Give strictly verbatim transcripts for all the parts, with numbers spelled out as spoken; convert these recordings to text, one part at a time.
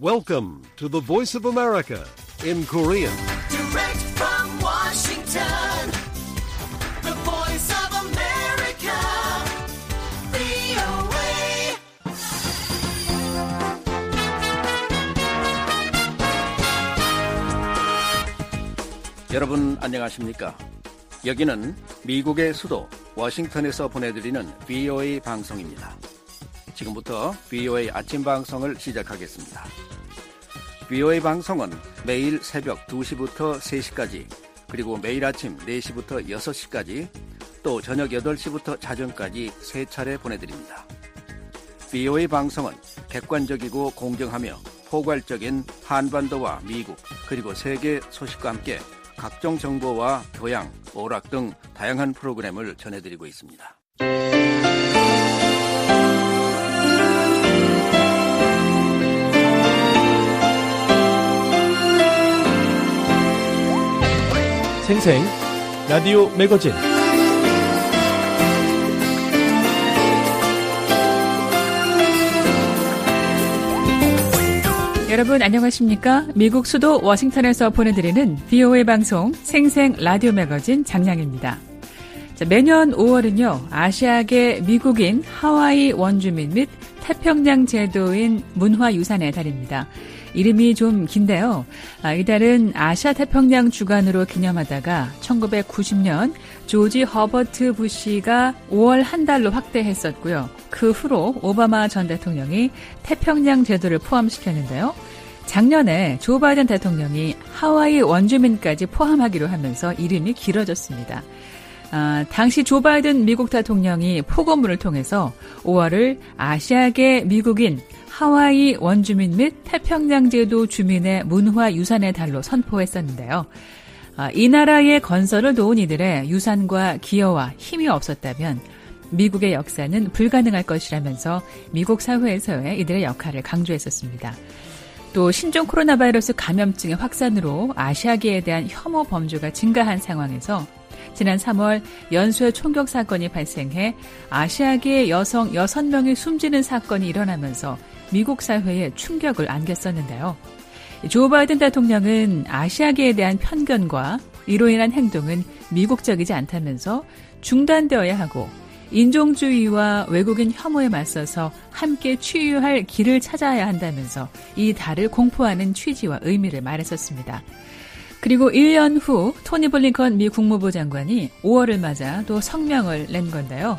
Welcome to the Voice of America in Korean. Direct from Washington, the Voice of America, 브이오에이. 여러분 안녕하십니까? 여기는 미국의 수도 워싱턴에서 보내드리는 브이오에이 방송입니다. 지금부터 브이오에이 아침 방송을 시작하겠습니다. 브이오에이 방송은 매일 새벽 두 시부터 세 시까지, 그리고 매일 아침 네 시부터 여섯 시까지, 또 저녁 여덟 시부터 자정까지 세 차례 보내드립니다. 브이오에이 방송은 객관적이고 공정하며 포괄적인 한반도와 미국, 그리고 세계 소식과 함께 각종 정보와 교양, 오락 등 다양한 프로그램을 전해드리고 있습니다. 생생 라디오 매거진. 여러분 안녕하십니까? 미국 수도 워싱턴에서 보내드리는 브이오에이 방송 생생 라디오 매거진 장량입니다. 자, 매년 오월은요, 아시아계 미국인 하와이 원주민 및 태평양 제도인 문화유산의 달입니다. 이름이 좀 긴데요. 아, 이달은 아시아 태평양 주간으로 기념하다가 천구백구십 년 조지 허버트 부시가 오월 한 달로 확대했었고요. 그 후로 오바마 전 대통령이 태평양 제도를 포함시켰는데요. 작년에 조 바이든 대통령이 하와이 원주민까지 포함하기로 하면서 이름이 길어졌습니다. 아, 당시 조 바이든 미국 대통령이 포고문을 통해서 오월을 아시아계 미국인 하와이 원주민 및 태평양제도 주민의 문화유산의 달로 선포했었는데요. 아, 이 나라의 건설을 도운 이들의 유산과 기여와 힘이 없었다면 미국의 역사는 불가능할 것이라면서 미국 사회에서의 이들의 역할을 강조했었습니다. 또 신종 코로나 바이러스 감염증의 확산으로 아시아계에 대한 혐오 범죄가 증가한 상황에서 지난 삼월 연쇄 총격 사건이 발생해 아시아계 여성 여섯 명이 숨지는 사건이 일어나면서 미국 사회에 충격을 안겼었는데요. 조 바이든 대통령은 아시아계에 대한 편견과 이로 인한 행동은 미국적이지 않다면서 중단되어야 하고 인종주의와 외국인 혐오에 맞서서 함께 치유할 길을 찾아야 한다면서 이 달을 공포하는 취지와 의미를 말했었습니다. 그리고 일 년 후 토니 블링컨 미 국무부 장관이 오월을 맞아 또 성명을 낸 건데요.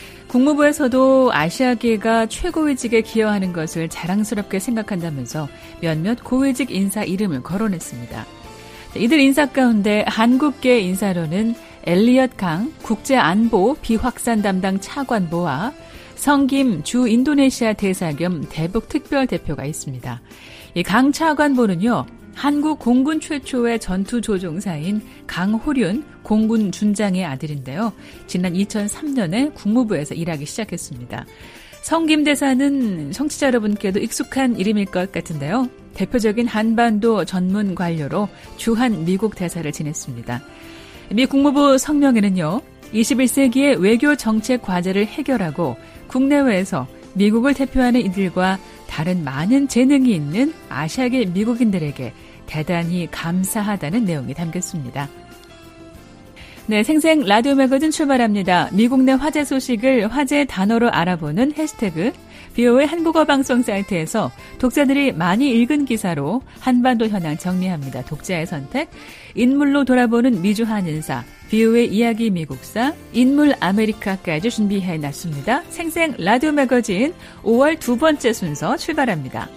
국무부에서도 아시아계가 최고위직에 기여하는 것을 자랑스럽게 생각한다면서 몇몇 고위직 인사 이름을 거론했습니다. 이들 인사 가운데 한국계 인사로는 엘리엇 강 국제안보 비확산 담당 차관보와 성김 주 인도네시아 대사 겸 대북 특별대표가 있습니다. 이 강 차관보는요, 한국 공군 최초의 전투조종사인 강호륜 공군 준장의 아들인데요. 지난 이천삼 년에 국무부에서 일하기 시작했습니다. 성김 대사는 청취자 여러분께도 익숙한 이름일 것 같은데요. 대표적인 한반도 전문 관료로 주한 미국 대사를 지냈습니다. 미 국무부 성명에는요, 이십일 세기의 외교 정책 과제를 해결하고 국내외에서 미국을 대표하는 이들과 다른 많은 재능이 있는 아시아계 미국인들에게 대단히 감사하다는 내용이 담겼습니다. 네, 생생 라디오 매거진 출발합니다. 미국 내 화제 소식을 화제 단어로 알아보는 해시태그 브이오에이 한국어 방송 사이트에서 독자들이 많이 읽은 기사로 한반도 현황 정리합니다. 독자의 선택, 인물로 돌아보는 미주 한인사, 브이오에이 이야기 미국사, 인물 아메리카까지 준비해놨습니다. 생생 라디오 매거진 오월 두 번째 순서 출발합니다.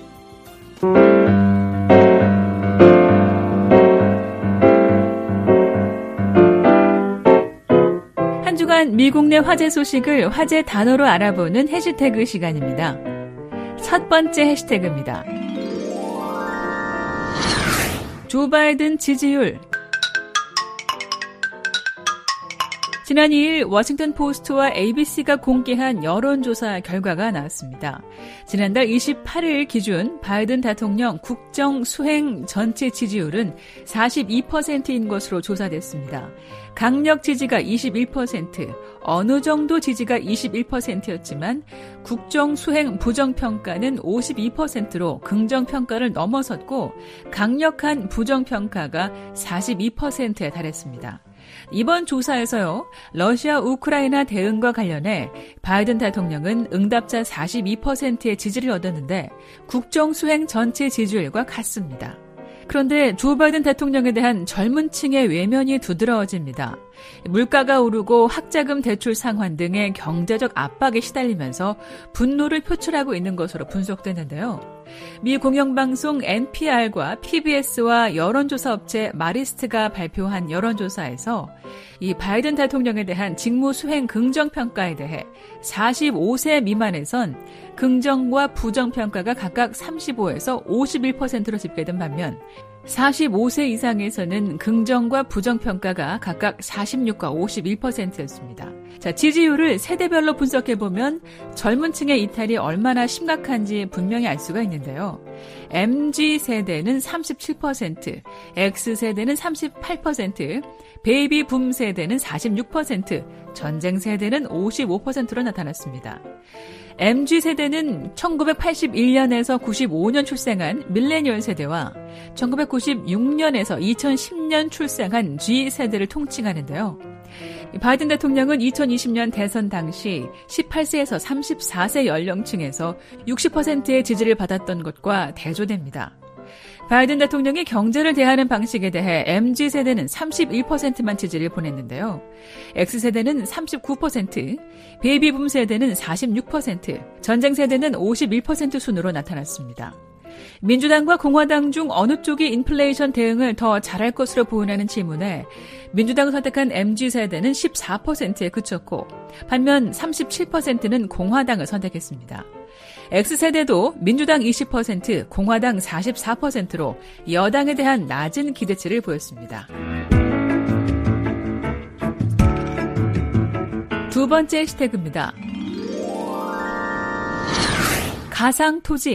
한 주간 미국 내 화제 소식을 화제 단어로 알아보는 해시태그 시간입니다. 첫 번째 해시태그입니다. 조 바이든 지지율. 지난 이 일 워싱턴 포스트와 에이비씨가 공개한 여론조사 결과가 나왔습니다. 지난달 이십팔 일 기준 바이든 대통령 국정 수행 전체 지지율은 사십이 퍼센트인 것으로 조사됐습니다. 강력 지지가 이십일 퍼센트, 어느 정도 지지가 이십일 퍼센트였지만 국정 수행 부정평가는 오십이 퍼센트로 긍정평가를 넘어섰고 강력한 부정평가가 사십이 퍼센트에 달했습니다. 이번 조사에서요, 러시아 우크라이나 대응과 관련해 바이든 대통령은 응답자 사십이 퍼센트의 지지를 얻었는데 국정 수행 전체 지지율과 같습니다. 그런데 조 바이든 대통령에 대한 젊은 층의 외면이 두드러집니다. 물가가 오르고 학자금 대출 상환 등의 경제적 압박에 시달리면서 분노를 표출하고 있는 것으로 분석되는데요. 미 공영방송 엔피알과 피비에스와 여론조사 업체 마리스트가 발표한 여론조사에서 이 바이든 대통령에 대한 직무 수행 긍정평가에 대해 사십오 세 미만에선 긍정과 부정평가가 각각 삼십오에서 오십일 퍼센트로 집계된 반면 사십오 세 이상에서는 긍정과 부정평가가 각각 사십육과 오십일 퍼센트였습니다. 자, 지지율을 세대별로 분석해보면 젊은 층의 이탈이 얼마나 심각한지 분명히 알 수가 있는데요. 엠지세대는 삼십칠 퍼센트, X세대는 삼십팔 퍼센트, 베이비붐 세대는 사십육 퍼센트, 전쟁세대는 오십오 퍼센트로 나타났습니다. 엠지세대는 천구백팔십일 년에서 구십오 년 출생한 밀레니얼 세대와 천구백구십육 년에서 이천십 년 출생한 G세대를 통칭하는데요. 바이든 대통령은 이천이십 년 대선 당시 십팔 세에서 삼십사 세 연령층에서 육십 퍼센트의 지지를 받았던 것과 대조됩니다. 바이든 대통령이 경제를 대하는 방식에 대해 엠지세대는 삼십일 퍼센트만 지지를 보냈는데요. X세대는 삼십구 퍼센트, 베이비붐 세대는 사십육 퍼센트, 전쟁세대는 오십일 퍼센트 순으로 나타났습니다. 민주당과 공화당 중 어느 쪽이 인플레이션 대응을 더 잘할 것으로 보이냐는 질문에 민주당을 선택한 엠지세대는 십사 퍼센트에 그쳤고 반면 삼십칠 퍼센트는 공화당을 선택했습니다. X세대도 민주당 이십 퍼센트, 공화당 사십사 퍼센트로 여당에 대한 낮은 기대치를 보였습니다. 두 번째 해시태그입니다. 가상토지.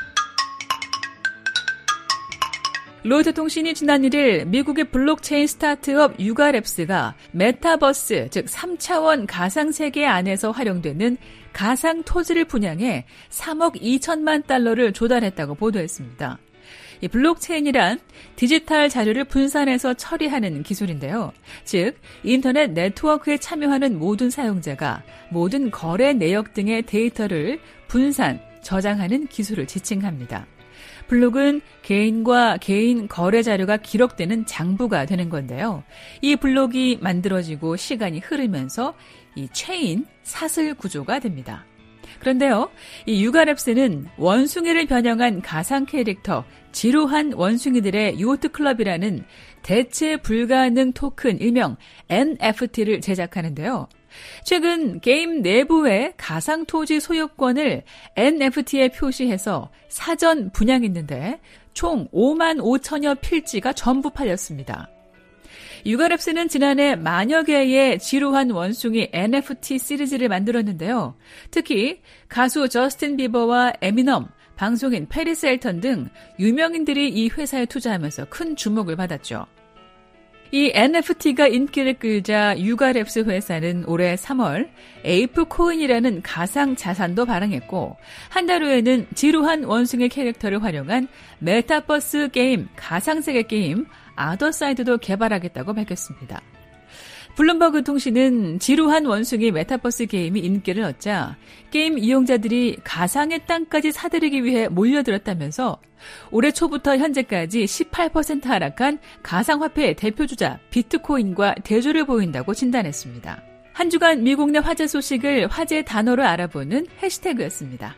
로이터 통신이 지난 일 일 미국의 블록체인 스타트업 유가랩스가 메타버스, 즉 삼 차원 가상세계 안에서 활용되는 가상토지를 분양해 삼억 이천만 달러를 조달했다고 보도했습니다. 이 블록체인이란 디지털 자료를 분산해서 처리하는 기술인데요. 즉, 인터넷 네트워크에 참여하는 모든 사용자가 모든 거래 내역 등의 데이터를 분산, 저장하는 기술을 지칭합니다. 블록은 개인과 개인 거래 자료가 기록되는 장부가 되는 건데요. 이 블록이 만들어지고 시간이 흐르면서 이 체인, 사슬 구조가 됩니다. 그런데요, 이 유가랩스는 원숭이를 변형한 가상 캐릭터, 지루한 원숭이들의 요트 클럽이라는 대체 불가능 토큰, 일명 엔에프티를 제작하는데요. 최근 게임 내부의 가상토지 소유권을 엔에프티에 표시해서 사전 분양했는데 총 오만 오천여 필지가 전부 팔렸습니다. 유가랩스는 지난해 만여 개의 지루한 원숭이 엔에프티 시리즈를 만들었는데요. 특히 가수 저스틴 비버와 에미넘, 방송인 페리스 앨턴 등 유명인들이 이 회사에 투자하면서 큰 주목을 받았죠. 이 엔에프티가 인기를 끌자 유가랩스 회사는 올해 삼월 에이프코인이라는 가상 자산도 발행했고 한 달 후에는 지루한 원숭이 캐릭터를 활용한 메타버스 게임, 가상세계 게임 아더사이드도 개발하겠다고 밝혔습니다. 블룸버그 통신은 지루한 원숭이 메타버스 게임이 인기를 얻자 게임 이용자들이 가상의 땅까지 사들이기 위해 몰려들었다면서 올해 초부터 현재까지 십팔 퍼센트 하락한 가상화폐 대표주자 비트코인과 대조를 보인다고 진단했습니다. 한 주간 미국 내 화제 소식을 화제 단어로 알아보는 해시태그였습니다.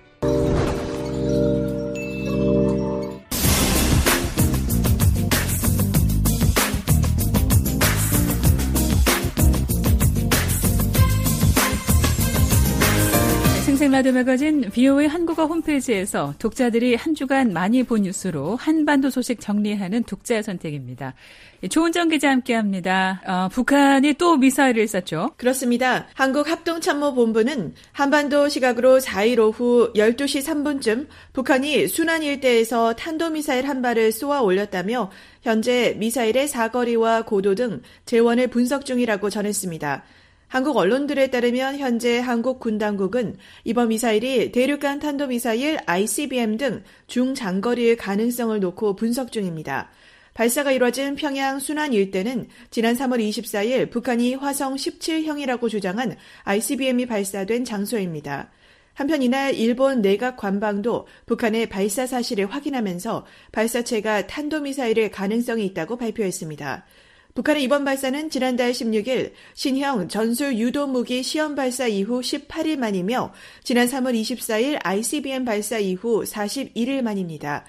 생생 라디오 매거진 비오에이 한국어 홈페이지에서 독자들이 한 주간 많이 본 뉴스로 한반도 소식 정리하는 독자의 선택입니다. 조은정 기자 함께합니다. 어, 북한이 또 미사일을 쐈죠? 그렇습니다. 한국합동참모본부는 한반도 시각으로 사일 오후 열두 시 삼 분쯤 북한이 순안 일대에서 탄도미사일 한 발을 쏘아 올렸다며 현재 미사일의 사거리와 고도 등 재원을 분석 중이라고 전했습니다. 한국 언론들에 따르면 현재 한국 군 당국은 이번 미사일이 대륙간 탄도미사일 아이씨비엠 등 중장거리의 가능성을 놓고 분석 중입니다. 발사가 이뤄진 평양 순안 일대는 지난 삼월 이십사일 북한이 화성 십칠형이라고 주장한 아이씨비엠이 발사된 장소입니다. 한편 이날 일본 내각 관방도 북한의 발사 사실을 확인하면서 발사체가 탄도미사일의 가능성이 있다고 발표했습니다. 북한의 이번 발사는 지난달 십육일 신형 전술 유도무기 시험 발사 이후 십팔일 만이며 지난 삼월 이십사일 아이씨비엠 발사 이후 사십일일 만입니다.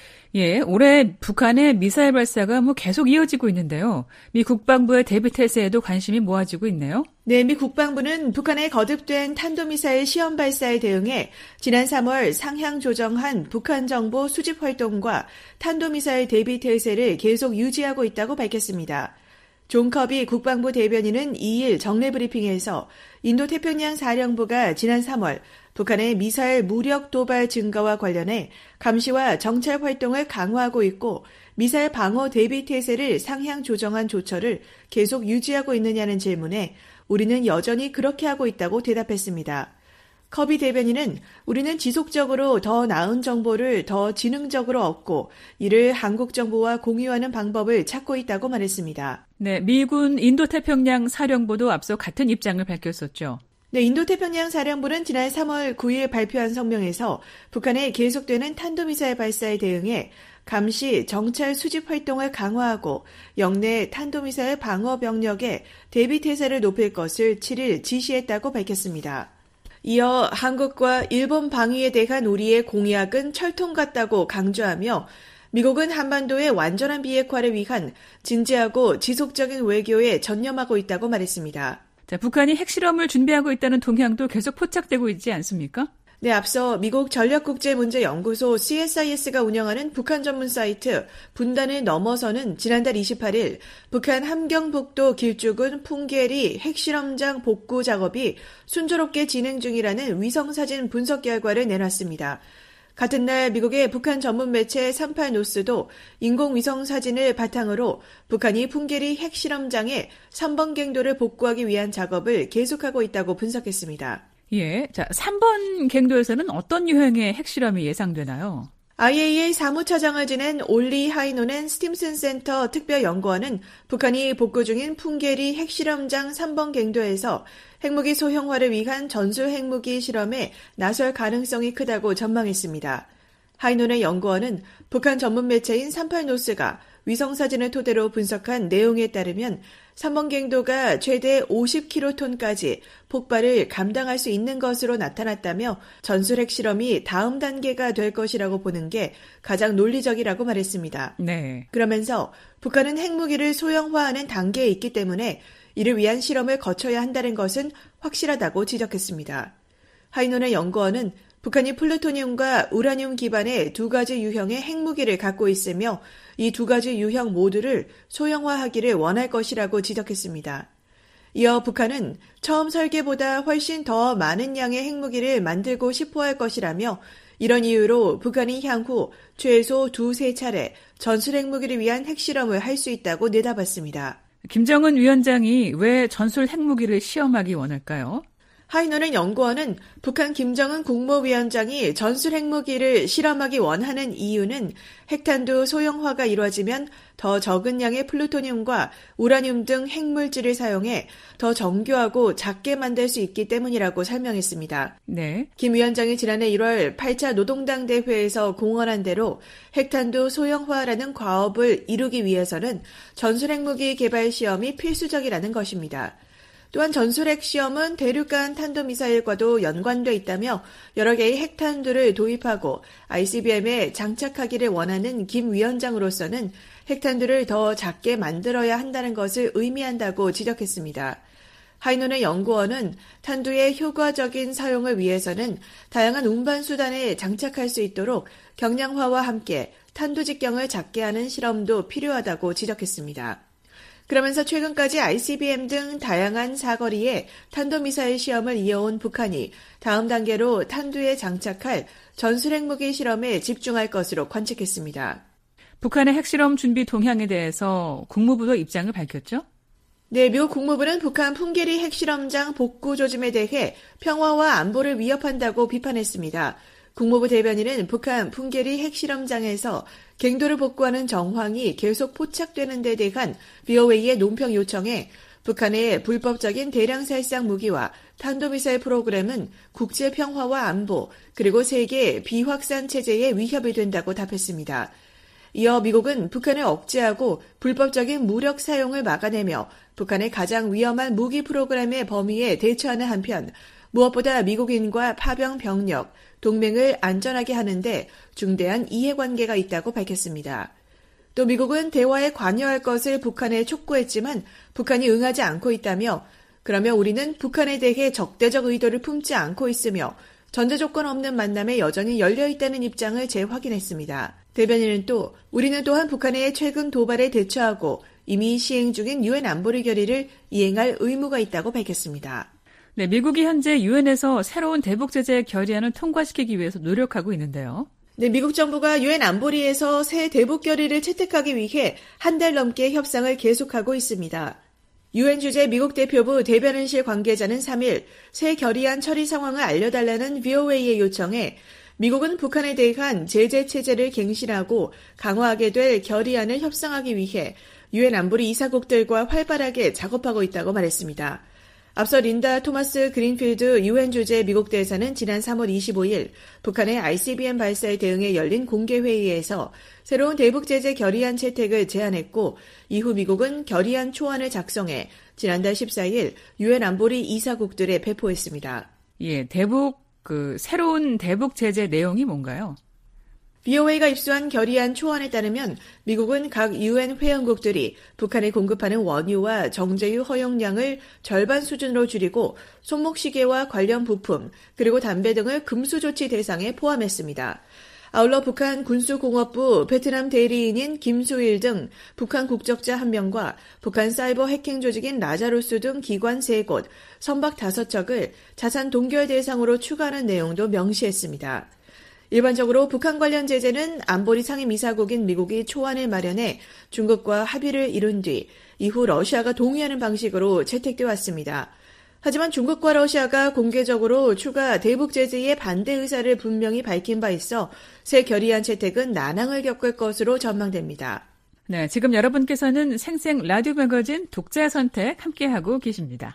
예, 올해 북한의 미사일 발사가 뭐 계속 이어지고 있는데요. 미 국방부의 대비 태세에도 관심이 모아지고 있네요. 네, 미 국방부는 북한의 거듭된 탄도미사일 시험 발사에 대응해 지난 삼월 상향 조정한 북한 정보 수집 활동과 탄도미사일 대비 태세를 계속 유지하고 있다고 밝혔습니다. 존 커비 국방부 대변인은 이일 정례 브리핑에서 인도태평양 사령부가 지난 삼월 북한의 미사일 무력 도발 증가와 관련해 감시와 정찰 활동을 강화하고 있고 미사일 방어 대비 태세를 상향 조정한 조처를 계속 유지하고 있느냐는 질문에 우리는 여전히 그렇게 하고 있다고 대답했습니다. 커비 대변인은 우리는 지속적으로 더 나은 정보를 더 지능적으로 얻고 이를 한국 정부와 공유하는 방법을 찾고 있다고 말했습니다. 네, 미군 인도태평양 사령부도 앞서 같은 입장을 밝혔었죠. 네, 인도태평양 사령부는 지난 삼월 구일 발표한 성명에서 북한의 계속되는 탄도미사일 발사에 대응해 감시, 정찰 수집 활동을 강화하고 영내 탄도미사일 방어 병력의 대비 태세를 높일 것을 칠일 지시했다고 밝혔습니다. 이어 한국과 일본 방위에 대한 우리의 공약은 철통 같다고 강조하며 미국은 한반도의 완전한 비핵화를 위한 진지하고 지속적인 외교에 전념하고 있다고 말했습니다. 자, 북한이 핵실험을 준비하고 있다는 동향도 계속 포착되고 있지 않습니까? 네, 앞서 미국 전략국제문제연구소 씨에스아이에스가 운영하는 북한 전문 사이트 분단을 넘어서는 지난달 이십팔일 북한 함경북도 길쭉은 풍계리 핵실험장 복구 작업이 순조롭게 진행 중이라는 위성사진 분석 결과를 내놨습니다. 같은 날 미국의 북한 전문 매체 삼십팔 노스도 인공위성 사진을 바탕으로 북한이 풍계리 핵실험장의 삼 번 갱도를 복구하기 위한 작업을 계속하고 있다고 분석했습니다. 예, 자, 삼 번 갱도에서는 어떤 유형의 핵실험이 예상되나요? 아이에이이에이 사무차장을 지낸 올리 하이노넨 스팀슨 센터 특별연구원은 북한이 복구 중인 풍계리 핵실험장 삼 번 갱도에서 핵무기 소형화를 위한 전술 핵무기 실험에 나설 가능성이 크다고 전망했습니다. 하이노넨 연구원은 북한 전문 매체인 삼십팔 노스가 위성사진을 토대로 분석한 내용에 따르면 삼 번 갱도가 최대 오십 킬로톤까지 폭발을 감당할 수 있는 것으로 나타났다며 전술 핵실험이 다음 단계가 될 것이라고 보는 게 가장 논리적이라고 말했습니다. 네. 그러면서 북한은 핵무기를 소형화하는 단계에 있기 때문에 이를 위한 실험을 거쳐야 한다는 것은 확실하다고 지적했습니다. 하이논의 연구원은 북한이 플루토늄과 우라늄 기반의 두 가지 유형의 핵무기를 갖고 있으며 이 두 가지 유형 모두를 소형화하기를 원할 것이라고 지적했습니다. 이어 북한은 처음 설계보다 훨씬 더 많은 양의 핵무기를 만들고 싶어 할 것이라며 이런 이유로 북한이 향후 최소 두세 차례 전술 핵무기를 위한 핵실험을 할 수 있다고 내다봤습니다. 김정은 위원장이 왜 전술 핵무기를 시험하기 원할까요? 하이논의 연구원은 북한 김정은 국무위원장이 전술 핵무기를 실험하기 원하는 이유는 핵탄두 소형화가 이루어지면 더 적은 양의 플루토늄과 우라늄 등 핵물질을 사용해 더 정교하고 작게 만들 수 있기 때문이라고 설명했습니다. 네. 김 위원장이 지난해 일월 팔 차 노동당 대회에서 공언한 대로 핵탄두 소형화라는 과업을 이루기 위해서는 전술 핵무기 개발 시험이 필수적이라는 것입니다. 또한 전술핵 시험은 대륙간 탄도미사일과도 연관돼 있다며 여러 개의 핵탄두를 도입하고 아이씨비엠에 장착하기를 원하는 김 위원장으로서는 핵탄두를 더 작게 만들어야 한다는 것을 의미한다고 지적했습니다. 하이논의 연구원은 탄두의 효과적인 사용을 위해서는 다양한 운반 수단에 장착할 수 있도록 경량화와 함께 탄두 직경을 작게 하는 실험도 필요하다고 지적했습니다. 그러면서 최근까지 아이씨비엠 등 다양한 사거리의 탄도미사일 시험을 이어온 북한이 다음 단계로 탄두에 장착할 전술핵무기 실험에 집중할 것으로 관측했습니다. 북한의 핵실험 준비 동향에 대해서 국무부도 입장을 밝혔죠? 네, 미국 국무부는 북한 풍계리 핵실험장 복구 조짐에 대해 평화와 안보를 위협한다고 비판했습니다. 국무부 대변인은 북한 풍계리 핵실험장에서 갱도를 복구하는 정황이 계속 포착되는 데 대한 브이오에이의 논평 요청에 북한의 불법적인 대량 살상 무기와 탄도미사일 프로그램은 국제 평화와 안보 그리고 세계 비확산 체제에 위협이 된다고 답했습니다. 이어 미국은 북한을 억제하고 불법적인 무력 사용을 막아내며 북한의 가장 위험한 무기 프로그램의 범위에 대처하는 한편 무엇보다 미국인과 파병 병력, 동맹을 안전하게 하는데 중대한 이해관계가 있다고 밝혔습니다. 또 미국은 대화에 관여할 것을 북한에 촉구했지만 북한이 응하지 않고 있다며 그러면 우리는 북한에 대해 적대적 의도를 품지 않고 있으며 전제조건 없는 만남에 여전히 열려있다는 입장을 재확인했습니다. 대변인은 또 우리는 또한 북한의 최근 도발에 대처하고 이미 시행 중인 유엔 안보리 결의를 이행할 의무가 있다고 밝혔습니다. 네, 미국이 현재 유엔에서 새로운 대북 제재 결의안을 통과시키기 위해서 노력하고 있는데요. 네, 미국 정부가 유엔 안보리에서 새 대북 결의를 채택하기 위해 한 달 넘게 협상을 계속하고 있습니다. 유엔 주재 미국 대표부 대변인실 관계자는 삼 일 새 결의안 처리 상황을 알려달라는 브이오에이의 요청에 미국은 북한에 대한 제재 체제를 갱신하고 강화하게 될 결의안을 협상하기 위해 유엔 안보리 이사국들과 활발하게 작업하고 있다고 말했습니다. 앞서 린다 토마스 그린필드 유엔 주재 미국 대사는 지난 삼월 이십오일 북한의 아이씨비엠 발사에 대응해 열린 공개회의에서 새로운 대북 제재 결의안 채택을 제안했고 이후 미국은 결의안 초안을 작성해 지난달 십사일 유엔 안보리 이사국들에 배포했습니다. 예, 대북 그 새로운 대북 제재 내용이 뭔가요? 브이오에이가 입수한 결의안 초안에 따르면 미국은 각 유엔 회원국들이 북한에 공급하는 원유와 정제유 허용량을 절반 수준으로 줄이고 손목시계와 관련 부품 그리고 담배 등을 금수 조치 대상에 포함했습니다. 아울러 북한 군수공업부 베트남 대리인인 김수일 등 북한 국적자 한 명과 북한 사이버 해킹 조직인 라자루스 등 기관 세 곳, 선박 다섯 척을 자산 동결 대상으로 추가하는 내용도 명시했습니다. 일반적으로 북한 관련 제재는 안보리 상임이사국인 미국이 초안을 마련해 중국과 합의를 이룬 뒤 이후 러시아가 동의하는 방식으로 채택돼 왔습니다. 하지만 중국과 러시아가 공개적으로 추가 대북 제재의 반대 의사를 분명히 밝힌 바 있어 새 결의안 채택은 난항을 겪을 것으로 전망됩니다. 네, 지금 여러분께서는 생생 라디오 매거진 독자 선택 함께하고 계십니다.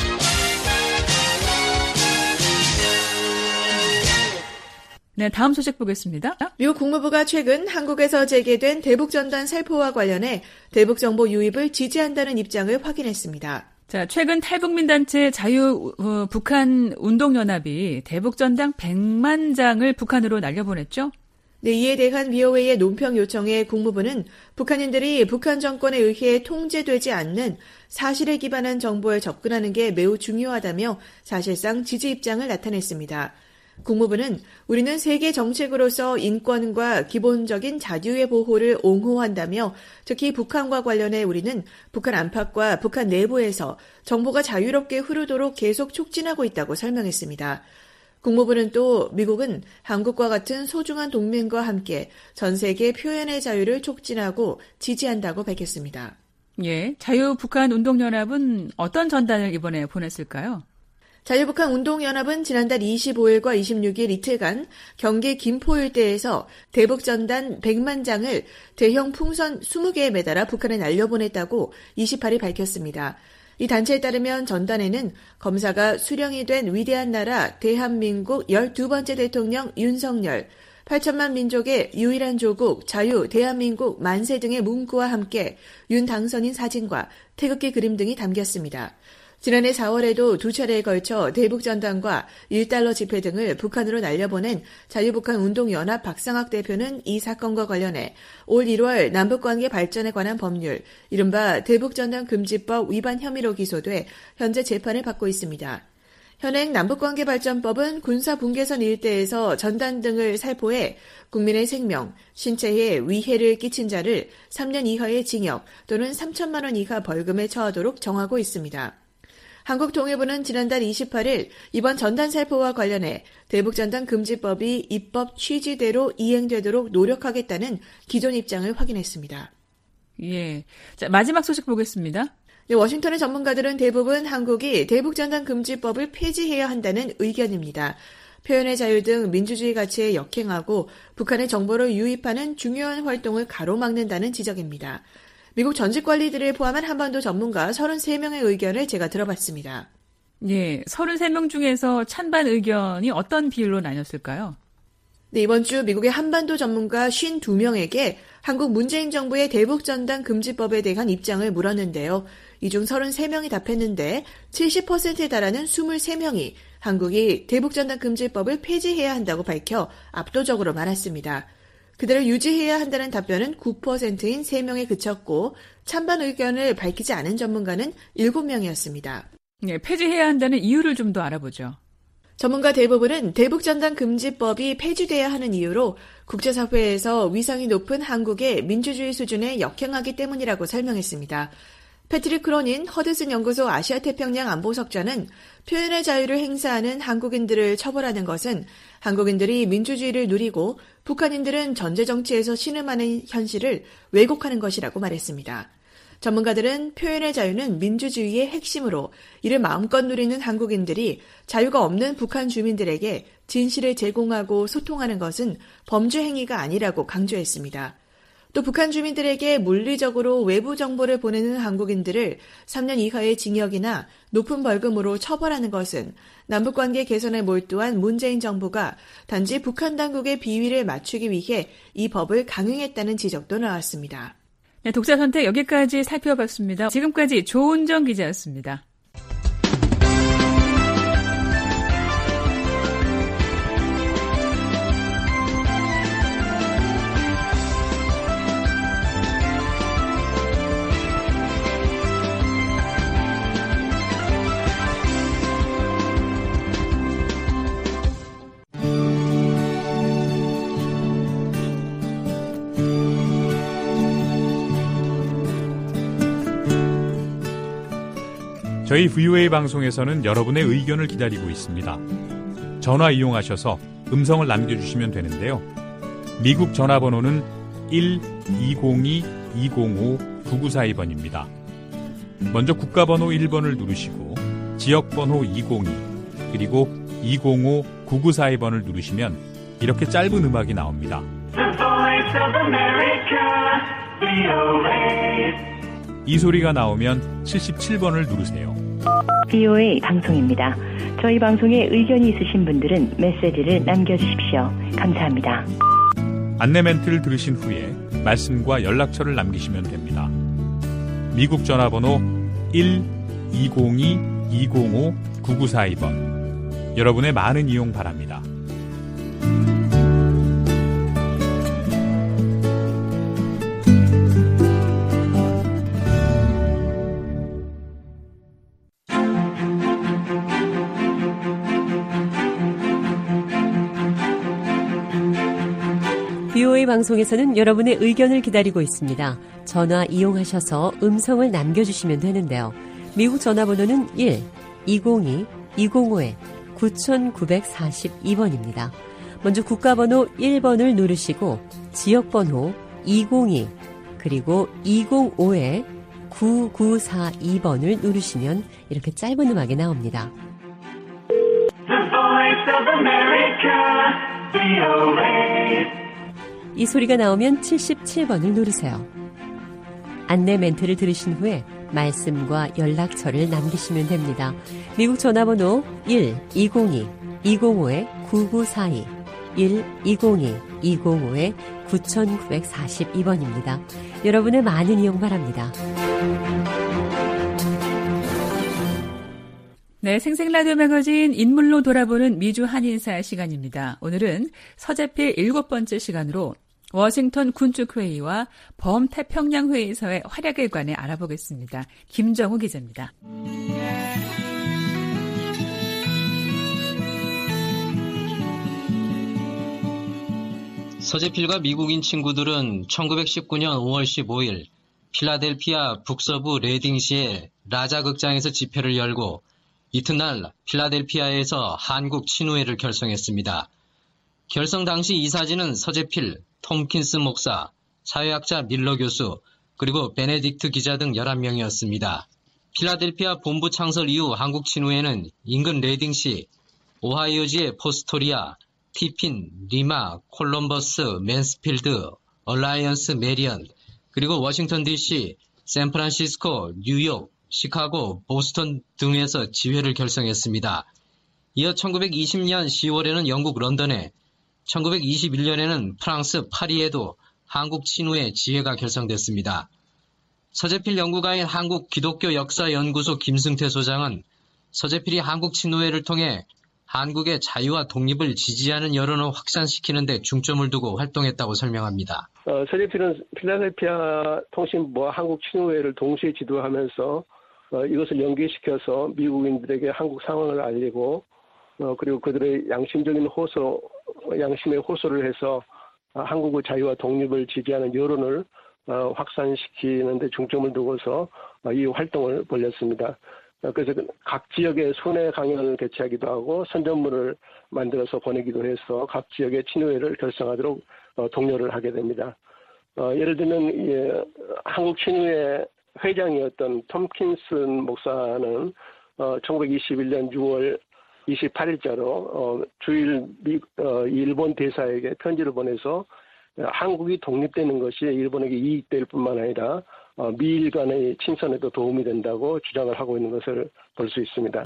네, 다음 소식 보겠습니다. 미국 국무부가 최근 한국에서 제기된 대북전단 살포와 관련해 대북정보 유입을 지지한다는 입장을 확인했습니다. 자, 최근 탈북민단체 자유 어, 북한 운동연합이 대북전당 백만 장을 북한으로 날려보냈죠? 네, 이에 대한 브이오에이의 논평 요청에 국무부는 북한인들이 북한 정권에 의해 통제되지 않는 사실에 기반한 정보에 접근하는 게 매우 중요하다며 사실상 지지 입장을 나타냈습니다. 국무부는 우리는 세계 정책으로서 인권과 기본적인 자유의 보호를 옹호한다며 특히 북한과 관련해 우리는 북한 안팎과 북한 내부에서 정보가 자유롭게 흐르도록 계속 촉진하고 있다고 설명했습니다. 국무부는 또 미국은 한국과 같은 소중한 동맹과 함께 전 세계 표현의 자유를 촉진하고 지지한다고 밝혔습니다. 예, 자유북한운동연합은 어떤 전단을 이번에 보냈을까요? 자유북한운동연합은 지난달 이십오일과 이십육일 이틀간 경기 김포 일대에서 대북전단 백만 장을 대형 풍선 이십 개에 매달아 북한에 날려보냈다고 이십팔일 밝혔습니다. 이 단체에 따르면 전단에는 검사가 수령이 된 위대한 나라 대한민국 열두 번째 대통령 윤석열, 팔천만 민족의 유일한 조국 자유 대한민국 만세 등의 문구와 함께 윤 당선인 사진과 태극기 그림 등이 담겼습니다. 지난해 사월에도 두 차례에 걸쳐 대북전단과 일 달러 지폐 등을 북한으로 날려보낸 자유북한운동연합 박상학 대표는 이 사건과 관련해 올 일월 남북관계 발전에 관한 법률, 이른바 대북전단 금지법 위반 혐의로 기소돼 현재 재판을 받고 있습니다. 현행 남북관계발전법은 군사분계선 일대에서 전단 등을 살포해 국민의 생명, 신체에 위해를 끼친 자를 삼 년 이하의 징역 또는 삼천만 원 이하 벌금에 처하도록 정하고 있습니다. 한국통일부는 지난달 이십팔일 이번 전단 살포와 관련해 대북전단 금지법이 입법 취지대로 이행되도록 노력하겠다는 기존 입장을 확인했습니다. 예. 자, 마지막 소식 보겠습니다. 워싱턴의 전문가들은 대부분 한국이 대북전단 금지법을 폐지해야 한다는 의견입니다. 표현의 자유 등 민주주의 가치에 역행하고 북한의 정보를 유입하는 중요한 활동을 가로막는다는 지적입니다. 미국 전직 관리들을 포함한 한반도 전문가 서른세 명의 의견을 제가 들어봤습니다. 예, 서른세 명 중에서 찬반 의견이 어떤 비율로 나뉘었을까요? 네, 이번 주 미국의 한반도 전문가 오십이 명에게 한국 문재인 정부의 대북전단 금지법에 대한 입장을 물었는데요. 이 중 서른세 명이 답했는데 칠십 퍼센트에 달하는 이십삼 명이 한국이 대북전단 금지법을 폐지해야 한다고 밝혀 압도적으로 많았습니다. 그대로 유지해야 한다는 답변은 구 퍼센트인 세 명에 그쳤고 찬반 의견을 밝히지 않은 전문가는 일곱 명이었습니다. 네, 폐지해야 한다는 이유를 좀 더 알아보죠. 전문가 대부분은 대북전단 금지법이 폐지돼야 하는 이유로 국제사회에서 위상이 높은 한국의 민주주의 수준에 역행하기 때문이라고 설명했습니다. 패트릭 크로닌 허드슨 연구소 아시아태평양 안보석좌는 표현의 자유를 행사하는 한국인들을 처벌하는 것은 한국인들이 민주주의를 누리고 북한인들은 전제정치에서 신음하는 현실을 왜곡하는 것이라고 말했습니다. 전문가들은 표현의 자유는 민주주의의 핵심으로 이를 마음껏 누리는 한국인들이 자유가 없는 북한 주민들에게 진실을 제공하고 소통하는 것은 범죄 행위가 아니라고 강조했습니다. 또 북한 주민들에게 물리적으로 외부 정보를 보내는 한국인들을 삼 년 이하의 징역이나 높은 벌금으로 처벌하는 것은 남북관계 개선에 몰두한 문재인 정부가 단지 북한 당국의 비위를 맞추기 위해 이 법을 강행했다는 지적도 나왔습니다. 네, 독자 선택 여기까지 살펴봤습니다. 지금까지 조은정 기자였습니다. 저희 브이오에이 방송에서는 여러분의 의견을 기다리고 있습니다. 전화 이용하셔서 음성을 남겨주시면 되는데요. 미국 전화번호는 일 이공이 이공오 구구사이 번입니다. 먼저 국가번호 일 번을 누르시고 지역번호 이공이 그리고 이공오 구구사이 번을 누르시면 이렇게 짧은 음악이 나옵니다. The Voice of America, 브이오에이. 이 소리가 나오면 칠십칠 번을 누르세요. 브이오에이 방송입니다. 저희 방송에 의견이 있으신 분들은 메시지를 남겨주십시오. 감사합니다. 안내 멘트를 들으신 후에 말씀과 연락처를 남기시면 됩니다. 미국 전화번호 일 이공이 이공오 구구사이 번. 여러분의 많은 이용 바랍니다. 브이오에이 방송에서는 여러분의 의견을 기다리고 있습니다. 전화 이용하셔서 음성을 남겨주시면 되는데요. 미국 전화번호는 일 이공이 이공오 구구사이 번입니다. 먼저 국가번호 일 번을 누르시고 지역번호 이공이 그리고 이공오 구구사이 번을 누르시면 이렇게 짧은 음악이 나옵니다. The Voice of America, 브이오에이. 이 소리가 나오면 칠십칠 번을 누르세요. 안내 멘트를 들으신 후에 말씀과 연락처를 남기시면 됩니다. 미국 전화번호 일 이공이 이공오 구구사이 일 이공이 이공오 구구사이 번입니다. 여러분의 많은 이용 바랍니다. 네, 생생라디오 매거진 인물로 돌아보는 미주 한인사 시간입니다. 오늘은 서재필 일곱 번째 시간으로 워싱턴 군축회의와 범태평양회의서의 활약에 관해 알아보겠습니다. 김정우 기자입니다. 서재필과 미국인 친구들은 천구백십구 년 오월 십오일 필라델피아 북서부 레딩시의 라자 극장에서 집회를 열고 이튿날 필라델피아에서 한국 친우회를 결성했습니다. 결성 당시 이사진은 서재필, 톰킨스 목사, 사회학자 밀러 교수, 그리고 베네딕트 기자 등 열한 명이었습니다. 필라델피아 본부 창설 이후 한국 친우회는 인근 레딩시, 오하이오주의 포스토리아, 티핀, 리마, 콜럼버스, 맨스필드, 얼라이언스 메리언, 그리고 워싱턴 디씨, 샌프란시스코, 뉴욕, 시카고, 보스턴 등에서 지회를 결성했습니다. 이어 천구백이십 년 시월에는 영국 런던에, 천구백이십일 년에는 프랑스 파리에도 한국 친우회 지회가 결성됐습니다. 서재필 연구가인 한국 기독교 역사연구소 김승태 소장은 서재필이 한국 친우회를 통해 한국의 자유와 독립을 지지하는 여론을 확산시키는 데 중점을 두고 활동했다고 설명합니다. 어, 서재필은 필라델피아 통신부와 한국 친우회를 동시에 지도하면서 어, 이것을 연계시켜서 미국인들에게 한국 상황을 알리고 어, 그리고 그들의 양심적인 호소, 양심의 호소를 해서 어, 한국의 자유와 독립을 지지하는 여론을 어, 확산시키는 데 중점을 두고서 어, 이 활동을 벌였습니다. 그래서 각 지역에 순회 강연을 개최하기도 하고 선전물을 만들어서 보내기도 해서 각 지역의 친우회를 결성하도록 독려를 하게 됩니다. 어, 예를 들면 예, 한국 친우회 회장이었던 톰킨슨 목사는 어, 천구백이십일 년 유월 이십팔일자로 어, 주일 미, 어, 일본 대사에게 편지를 보내서 한국이 독립되는 것이 일본에게 이익될 뿐만 아니라 어, 미일 간의 친선에도 도움이 된다고 주장을 하고 있는 것을 볼 수 있습니다.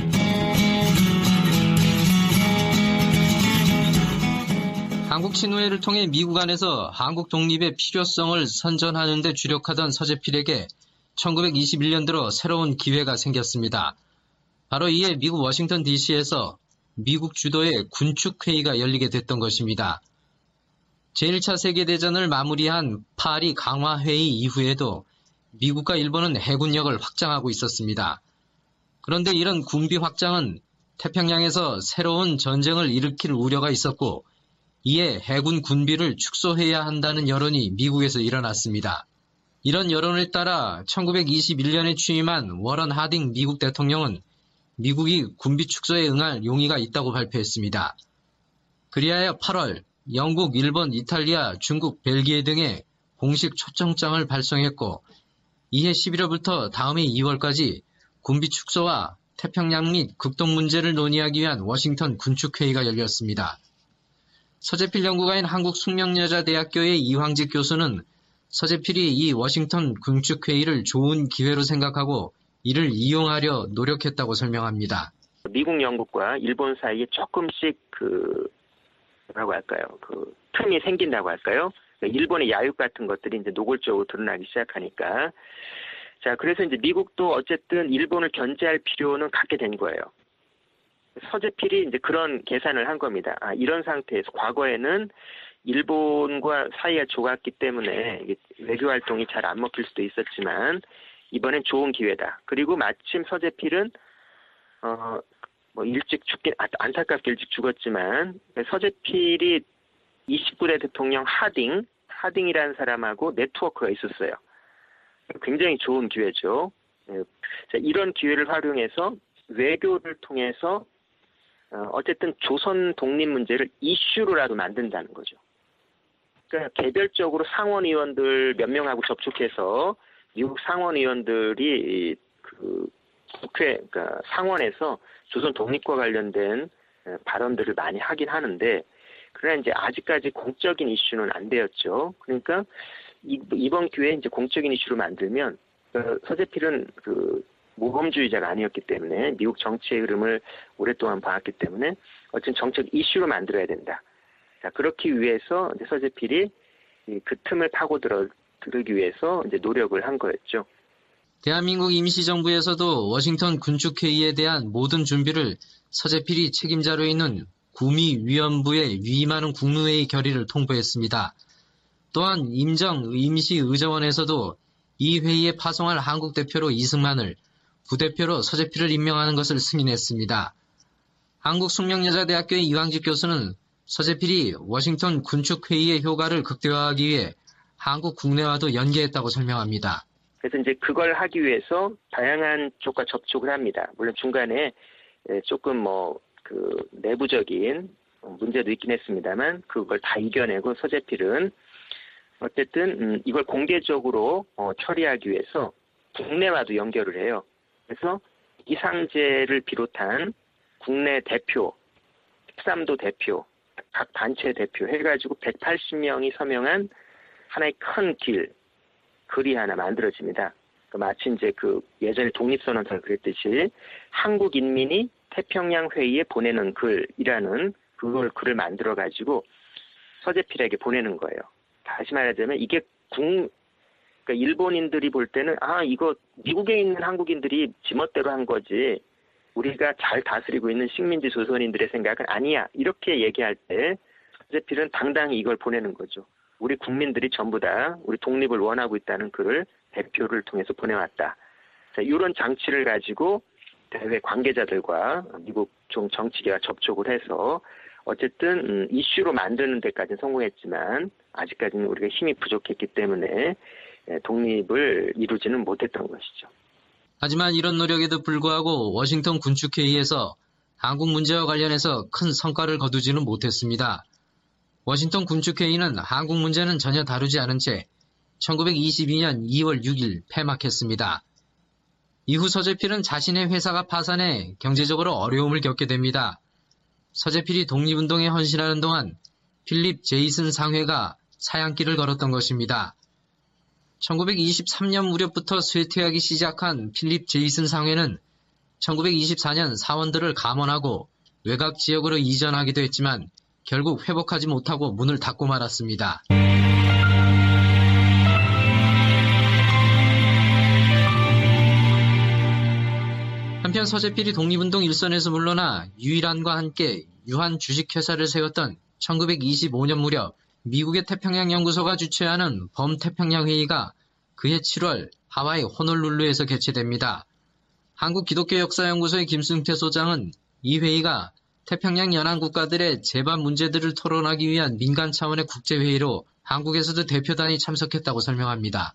한국 친우회를 통해 미국 안에서 한국 독립의 필요성을 선전하는 데 주력하던 서재필에게 천구백이십일 년 들어 새로운 기회가 생겼습니다. 바로 이에 미국 워싱턴 디씨에서 미국 주도의 군축회의가 열리게 됐던 것입니다. 제일 차 세계대전을 마무리한 파리 강화회의 이후에도 미국과 일본은 해군력을 확장하고 있었습니다. 그런데 이런 군비 확장은 태평양에서 새로운 전쟁을 일으킬 우려가 있었고 이에 해군 군비를 축소해야 한다는 여론이 미국에서 일어났습니다. 이런 여론을 따라 천구백이십일 년에 취임한 워런 하딩 미국 대통령은 미국이 군비 축소에 응할 용의가 있다고 발표했습니다. 그리하여 팔월 영국, 일본, 이탈리아, 중국, 벨기에 등에 공식 초청장을 발송했고 이해 십일월부터 다음해 이월까지 군비 축소와 태평양 및 극동 문제를 논의하기 위한 워싱턴 군축회의가 열렸습니다. 서재필 연구가인 한국숙명여자대학교의 이황직 교수는 서재필이 이 워싱턴 군축회의를 좋은 기회로 생각하고 이를 이용하려 노력했다고 설명합니다. 미국, 영국과 일본 사이에 조금씩 그 뭐라고 할까요? 그 틈이 생긴다고 할까요? 일본의 야육 같은 것들이 이제 노골적으로 드러나기 시작하니까. 자, 그래서 이제 미국도 어쨌든 일본을 견제할 필요는 갖게 된 거예요. 서재필이 이제 그런 계산을 한 겁니다. 아, 이런 상태에서 과거에는 일본과 사이가 좋았기 때문에 외교 활동이 잘 안 먹힐 수도 있었지만 이번엔 좋은 기회다. 그리고 마침 서재필은 어, 뭐 일찍 죽긴 안타깝게 일찍 죽었지만 서재필이 이십구 대 대통령 하딩, 하딩이라는 사람하고 네트워크가 있었어요. 굉장히 좋은 기회죠. 자, 이런 기회를 활용해서 외교를 통해서 어쨌든 조선 독립 문제를 이슈로라도 만든다는 거죠. 그러니까 개별적으로 상원의원들 몇 명하고 접촉해서 미국 상원의원들이 그 국회, 그러니까 상원에서 조선 독립과 관련된 발언들을 많이 하긴 하는데, 그러나 이제 아직까지 공적인 이슈는 안 되었죠. 그러니까 이번 기회에 이제 공적인 이슈로 만들면 서재필은 그 모범주의자가 아니었기 때문에 미국 정치의 흐름을 오랫동안 봐왔기 때문에 어쨌든 정책 이슈로 만들어야 된다. 자, 그렇기 위해서 이제 서재필이 그 틈을 파고들어 들기 위해서 이제 노력을 한 거였죠. 대한민국 임시정부에서도 워싱턴 군축회의에 대한 모든 준비를 서재필이 책임자로 있는 구미위원부에 위임하는 국무회의 결의를 통보했습니다. 또한 임정 임시의정원에서도 이 회의에 파송할 한국 대표로 이승만을, 부대표로 서재필을 임명하는 것을 승인했습니다. 한국숙명여자대학교의 이광직 교수는 서재필이 워싱턴 군축회의의 효과를 극대화하기 위해 한국 국내와도 연계했다고 설명합니다. 그래서 이제 그걸 하기 위해서 다양한 쪽과 접촉을 합니다. 물론 중간에 조금 뭐 그 내부적인 문제도 있긴 했습니다만 그걸 다 이겨내고 서재필은 어쨌든 이걸 공개적으로 처리하기 위해서 국내와도 연결을 해요. 그래서 이상재를 비롯한 국내 대표, 십삼 도 대표, 각 단체 대표 해가지고 백팔십 명이 서명한 하나의 큰 길, 글이 하나 만들어집니다. 마치 이제 그 예전에 독립선언서를 그랬듯이 한국 인민이 태평양 회의에 보내는 글이라는 그걸 글을 만들어 가지고 서재필에게 보내는 거예요. 다시 말하자면 이게 국 그러니까 일본인들이 볼 때는 아 이거 미국에 있는 한국인들이 지멋대로 한 거지 우리가 잘 다스리고 있는 식민지 조선인들의 생각은 아니야 이렇게 얘기할 때 서재필은 당당히 이걸 보내는 거죠. 우리 국민들이 전부 다 우리 독립을 원하고 있다는 글을 대표를 통해서 보내왔다. 자, 이런 장치를 가지고 대외 관계자들과 미국 좀 정치계와 접촉을 해서 어쨌든 음, 이슈로 만드는 데까지는 성공했지만 아직까지는 우리가 힘이 부족했기 때문에 독립을 이루지는 못했던 것이죠. 하지만 이런 노력에도 불구하고 워싱턴 군축회의에서 한국 문제와 관련해서 큰 성과를 거두지는 못했습니다. 워싱턴 군축회의는 한국 문제는 전혀 다루지 않은 채 천구백이십이 년 이월 육일 폐막했습니다. 이후 서재필은 자신의 회사가 파산해 경제적으로 어려움을 겪게 됩니다. 서재필이 독립운동에 헌신하는 동안 필립 제이슨 상회가 사양길을 걸었던 것입니다. 천구백이십삼 년 무렵부터 쇠퇴하기 시작한 필립 제이슨 상회는 천구백이십사 년 사원들을 감원하고 외곽 지역으로 이전하기도 했지만 결국 회복하지 못하고 문을 닫고 말았습니다. 한편 서재필이 독립운동 일선에서 물러나 유일한과 함께 유한 주식회사를 세웠던 천구백이십오 년 무렵 미국의 태평양연구소가 주최하는 범태평양회의가 그해 칠월 하와이 호놀룰루에서 개최됩니다. 한국기독교역사연구소의 김승태 소장은 이 회의가 태평양 연안 국가들의 재반 문제들을 토론하기 위한 민간 차원의 국제회의로 한국에서도 대표단이 참석했다고 설명합니다.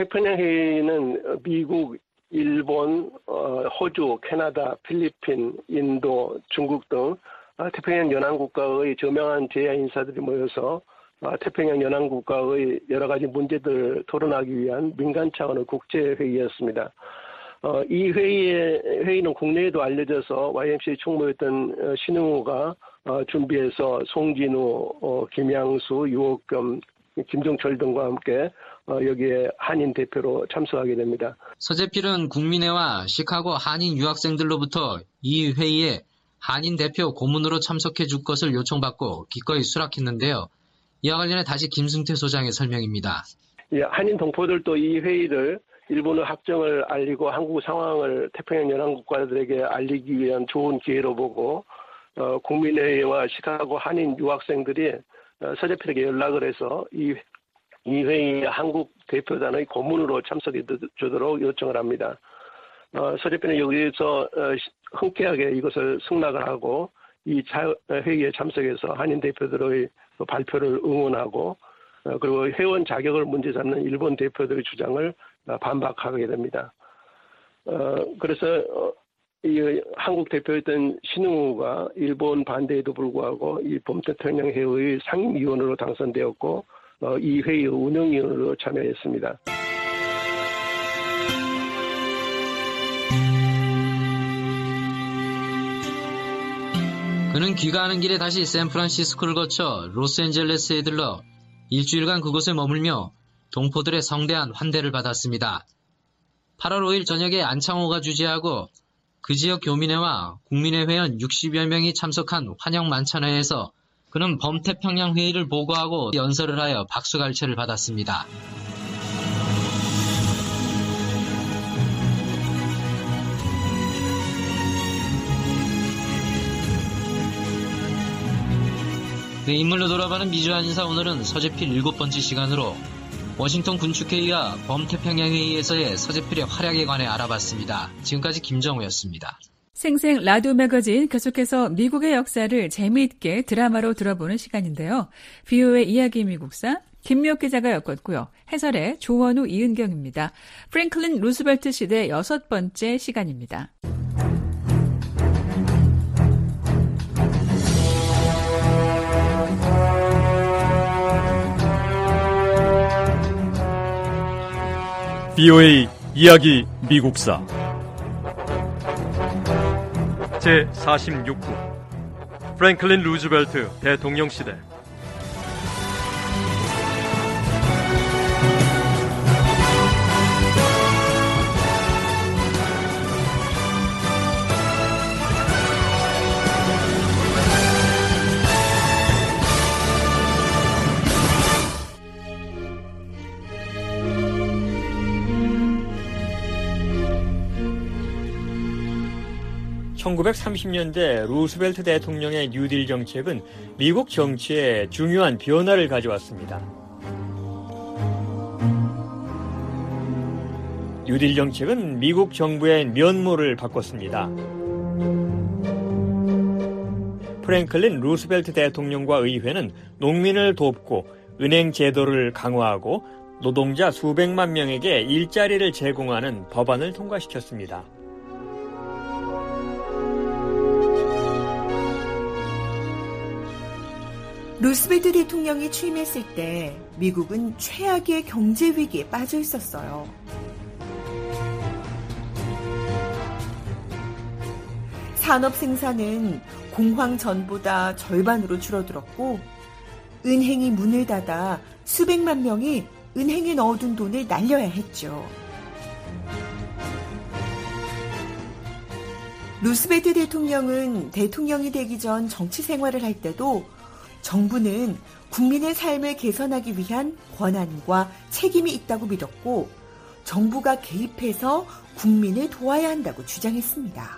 태평양회의는 미국, 일본, 호주, 캐나다, 필리핀, 인도, 중국 등 태평양 연안 국가의 저명한 제야 인사들이 모여서 태평양 연안 국가의 여러 가지 문제들을 토론하기 위한 민간 차원의 국제회의였습니다. 이 회의의, 회의는 국내에도 알려져서 와이엠씨에이 총무였던 신흥우가 준비해서 송진우, 김양수, 유옥겸, 김종철 등과 함께 여기에 한인 대표로 참석하게 됩니다. 서재필은 국민회와 시카고 한인 유학생들로부터 이 회의에 한인 대표 고문으로 참석해 줄 것을 요청받고 기꺼이 수락했는데요. 이와 관련해 다시 김승태 소장의 설명입니다. 예, 한인 동포들도 이 회의를 일본의 확정을 알리고 한국 상황을 태평양 연안 국가들에게 알리기 위한 좋은 기회로 보고 어, 국민회의와 시카고 한인 유학생들이 어, 서재필에게 연락을 해서 이, 이 회의에 한국 대표단의 고문으로 참석해 주도록 요청을 합니다. 어, 서재필은 여기서 어, 흔쾌하게 이것을 승낙을 하고 이 자, 회의에 참석해서 한인 대표들의 그 발표를 응원하고 어, 그리고 회원 자격을 문제 삼는 일본 대표들의 주장을 어, 반박하게 됩니다. 어, 그래서 어, 이 한국 대표였던 신흥우가 일본 반대에도 불구하고 이 범태평양 회의의 상임위원으로 당선되었고 어, 이 회의의 운영위원으로 참여했습니다. 그는 귀가하는 길에 다시 샌프란시스코를 거쳐 로스앤젤레스에 들러 일주일간 그곳에 머물며 동포들의 성대한 환대를 받았습니다. 팔월 오일 저녁에 안창호가 주재하고 그 지역 교민회와 국민회 회원 육십여 명이 참석한 환영 만찬회에서 그는 범태평양 회의를 보고하고 연설을 하여 박수갈채를 받았습니다. 네, 인물로 돌아가는 미주한인사 오늘은 서재필 일곱 번째 시간으로 워싱턴 군축회의와 범태평양회의에서의 서재필의 활약에 관해 알아봤습니다. 지금까지 김정우였습니다. 생생 라디오 매거진 계속해서 미국의 역사를 재미있게 드라마로 들어보는 시간인데요. 비오의 이야기 미국사 김미옥 기자가 엮었고요. 해설의 조원우 이은경입니다. 프랭클린 루스벨트 시대 여섯 번째 시간입니다. 비오의 이야기 미국사 제사십육 부 프랭클린 루즈벨트 대통령 시대. 천구백삼십 년대 루스벨트 대통령의 뉴딜 정책은 미국 정치에 중요한 변화를 가져왔습니다. 뉴딜 정책은 미국 정부의 면모를 바꿨습니다. 프랭클린 루스벨트 대통령과 의회는 농민을 돕고 은행 제도를 강화하고 노동자 수백만 명에게 일자리를 제공하는 법안을 통과시켰습니다. 루스벨트 대통령이 취임했을 때 미국은 최악의 경제 위기에 빠져 있었어요. 산업 생산은 공황 전보다 절반으로 줄어들었고 은행이 문을 닫아 수백만 명이 은행에 넣어둔 돈을 날려야 했죠. 루스벨트 대통령은 대통령이 되기 전 정치 생활을 할 때도 정부는 국민의 삶을 개선하기 위한 권한과 책임이 있다고 믿었고 정부가 개입해서 국민을 도와야 한다고 주장했습니다.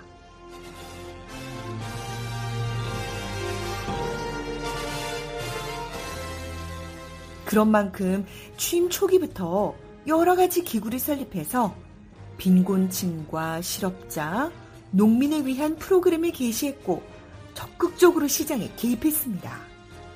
그런 만큼 취임 초기부터 여러 가지 기구를 설립해서 빈곤층과 실업자, 농민을 위한 프로그램을 개시했고 적극적으로 시장에 개입했습니다.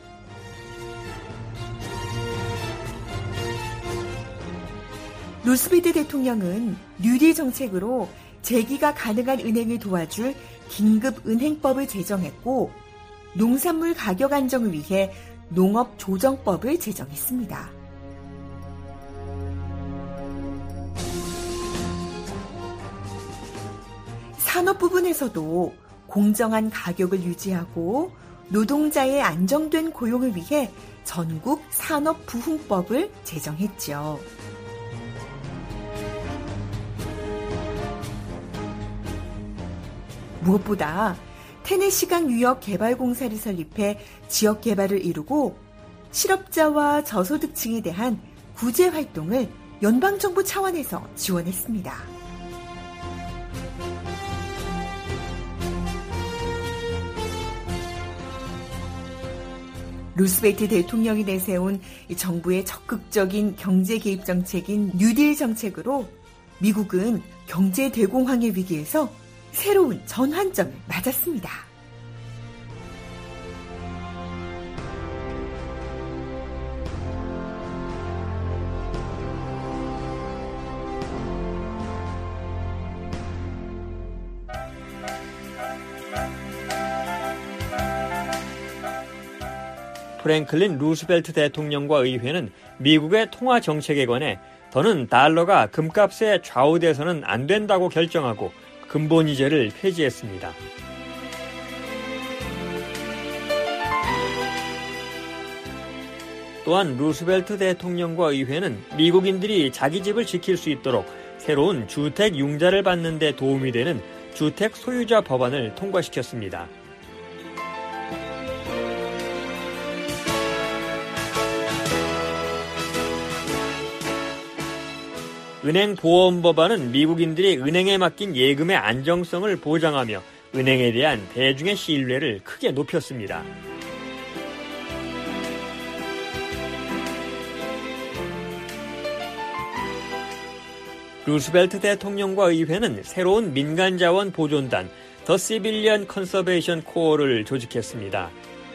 루스벨트 대통령은 뉴딜 정책으로 재기가 가능한 은행을 도와줄 긴급은행법을 제정했고 농산물 가격 안정을 위해 농업조정법을 제정했습니다. 산업 부분에서도 공정한 가격을 유지하고 노동자의 안정된 고용을 위해 전국 산업부흥법을 제정했죠. 무엇보다 테네시강 유역 개발공사를 설립해 지역 개발을 이루고 실업자와 저소득층에 대한 구제 활동을 연방정부 차원에서 지원했습니다. 루스벨트 대통령이 내세운 정부의 적극적인 경제 개입 정책인 뉴딜 정책으로 미국은 경제 대공황의 위기에서 새로운 전환점을 맞았습니다. 프랭클린 루스벨트 대통령과 의회는 미국의 통화 정책에 관해 더는 달러가 금값에 좌우돼서는 안 된다고 결정하고 근본이자를 폐지했습니다. 또한 루스벨트 대통령과 의회는 미국인들이 자기 집을 지킬 수 있도록 새로운 주택 융자를 받는 데 도움이 되는 주택 소유자 법안을 통과시켰습니다. 은행보험법안은 미국인들이 은행에 맡긴 예금의 안정성을 보장하며 은행에 대한 대중의 신뢰를 크게 높였습니다. 루스벨트 대통령과 의회는 새로운 민간자원 보존단 더 시빌리언 컨서베이션 코어를 조직했습니다.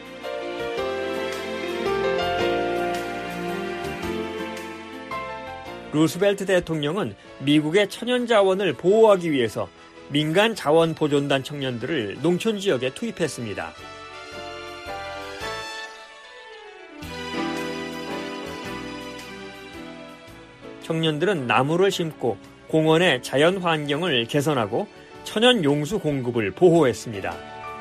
루스벨트 대통령은 미국의 천연자원을 보호하기 위해서 민간 자원 보존단 청년들을 농촌 지역에 투입했습니다. 청년들은 나무를 심고 공원의 자연 환경을 개선하고 천연 용수 공급을 보호했습니다.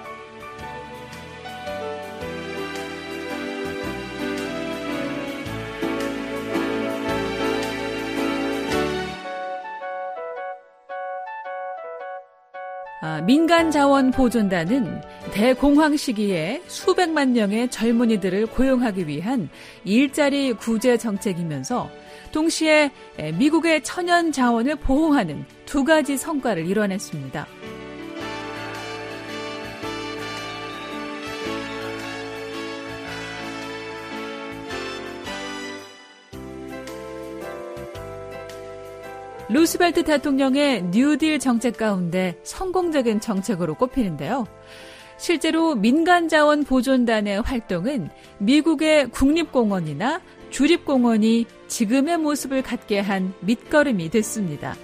아, 민간자원보존단은 대공황 시기에 수백만 명의 젊은이들을 고용하기 위한 일자리 구제 정책이면서 동시에 미국의 천연 자원을 보호하는 두 가지 성과를 이뤄냈습니다. 루스벨트 대통령의 뉴딜 정책 가운데 성공적인 정책으로 꼽히는데요. 실제로 민간자원 보존단의 활동은 미국의 국립공원이나 주립공원이 지금의 모습을 갖게 한 밑거름이 됐습니다.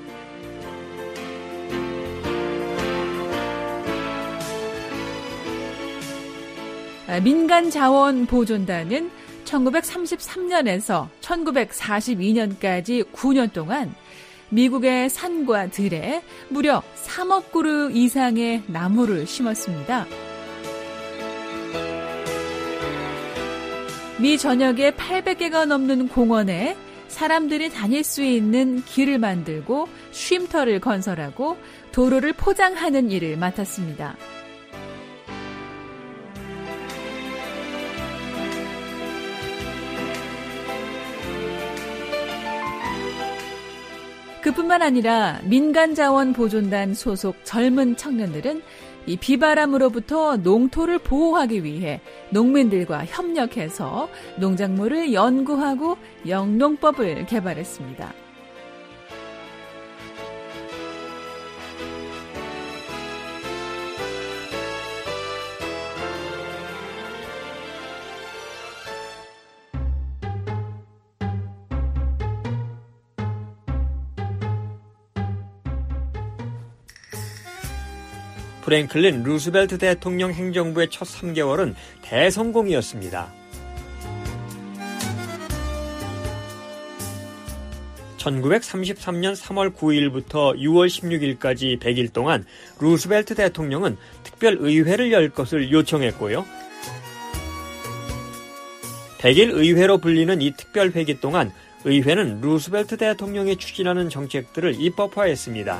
민간자원보존단은 천구백삼십삼 년에서 천구백사십이 년까지 구 년 동안 미국의 산과 들에 무려 삼억 그루 이상의 나무를 심었습니다. 미 전역에 팔백 개가 넘는 공원에 사람들이 다닐 수 있는 길을 만들고 쉼터를 건설하고 도로를 포장하는 일을 맡았습니다. 그뿐만 아니라 민간자원보존단 소속 젊은 청년들은 이 비바람으로부터 농토를 보호하기 위해 농민들과 협력해서 농작물을 연구하고 영농법을 개발했습니다. 프랭클린 루스벨트 대통령 행정부의 첫 삼 개월은 대성공이었습니다. 천구백삼십삼 년 삼월 구일부터 유월 십육일까지 백 일 동안 루스벨트 대통령은 특별의회를 열 것을 요청했고요. 백일 의회로 불리는 이 특별회기 동안 의회는 루스벨트 대통령이 추진하는 정책들을 입법화했습니다.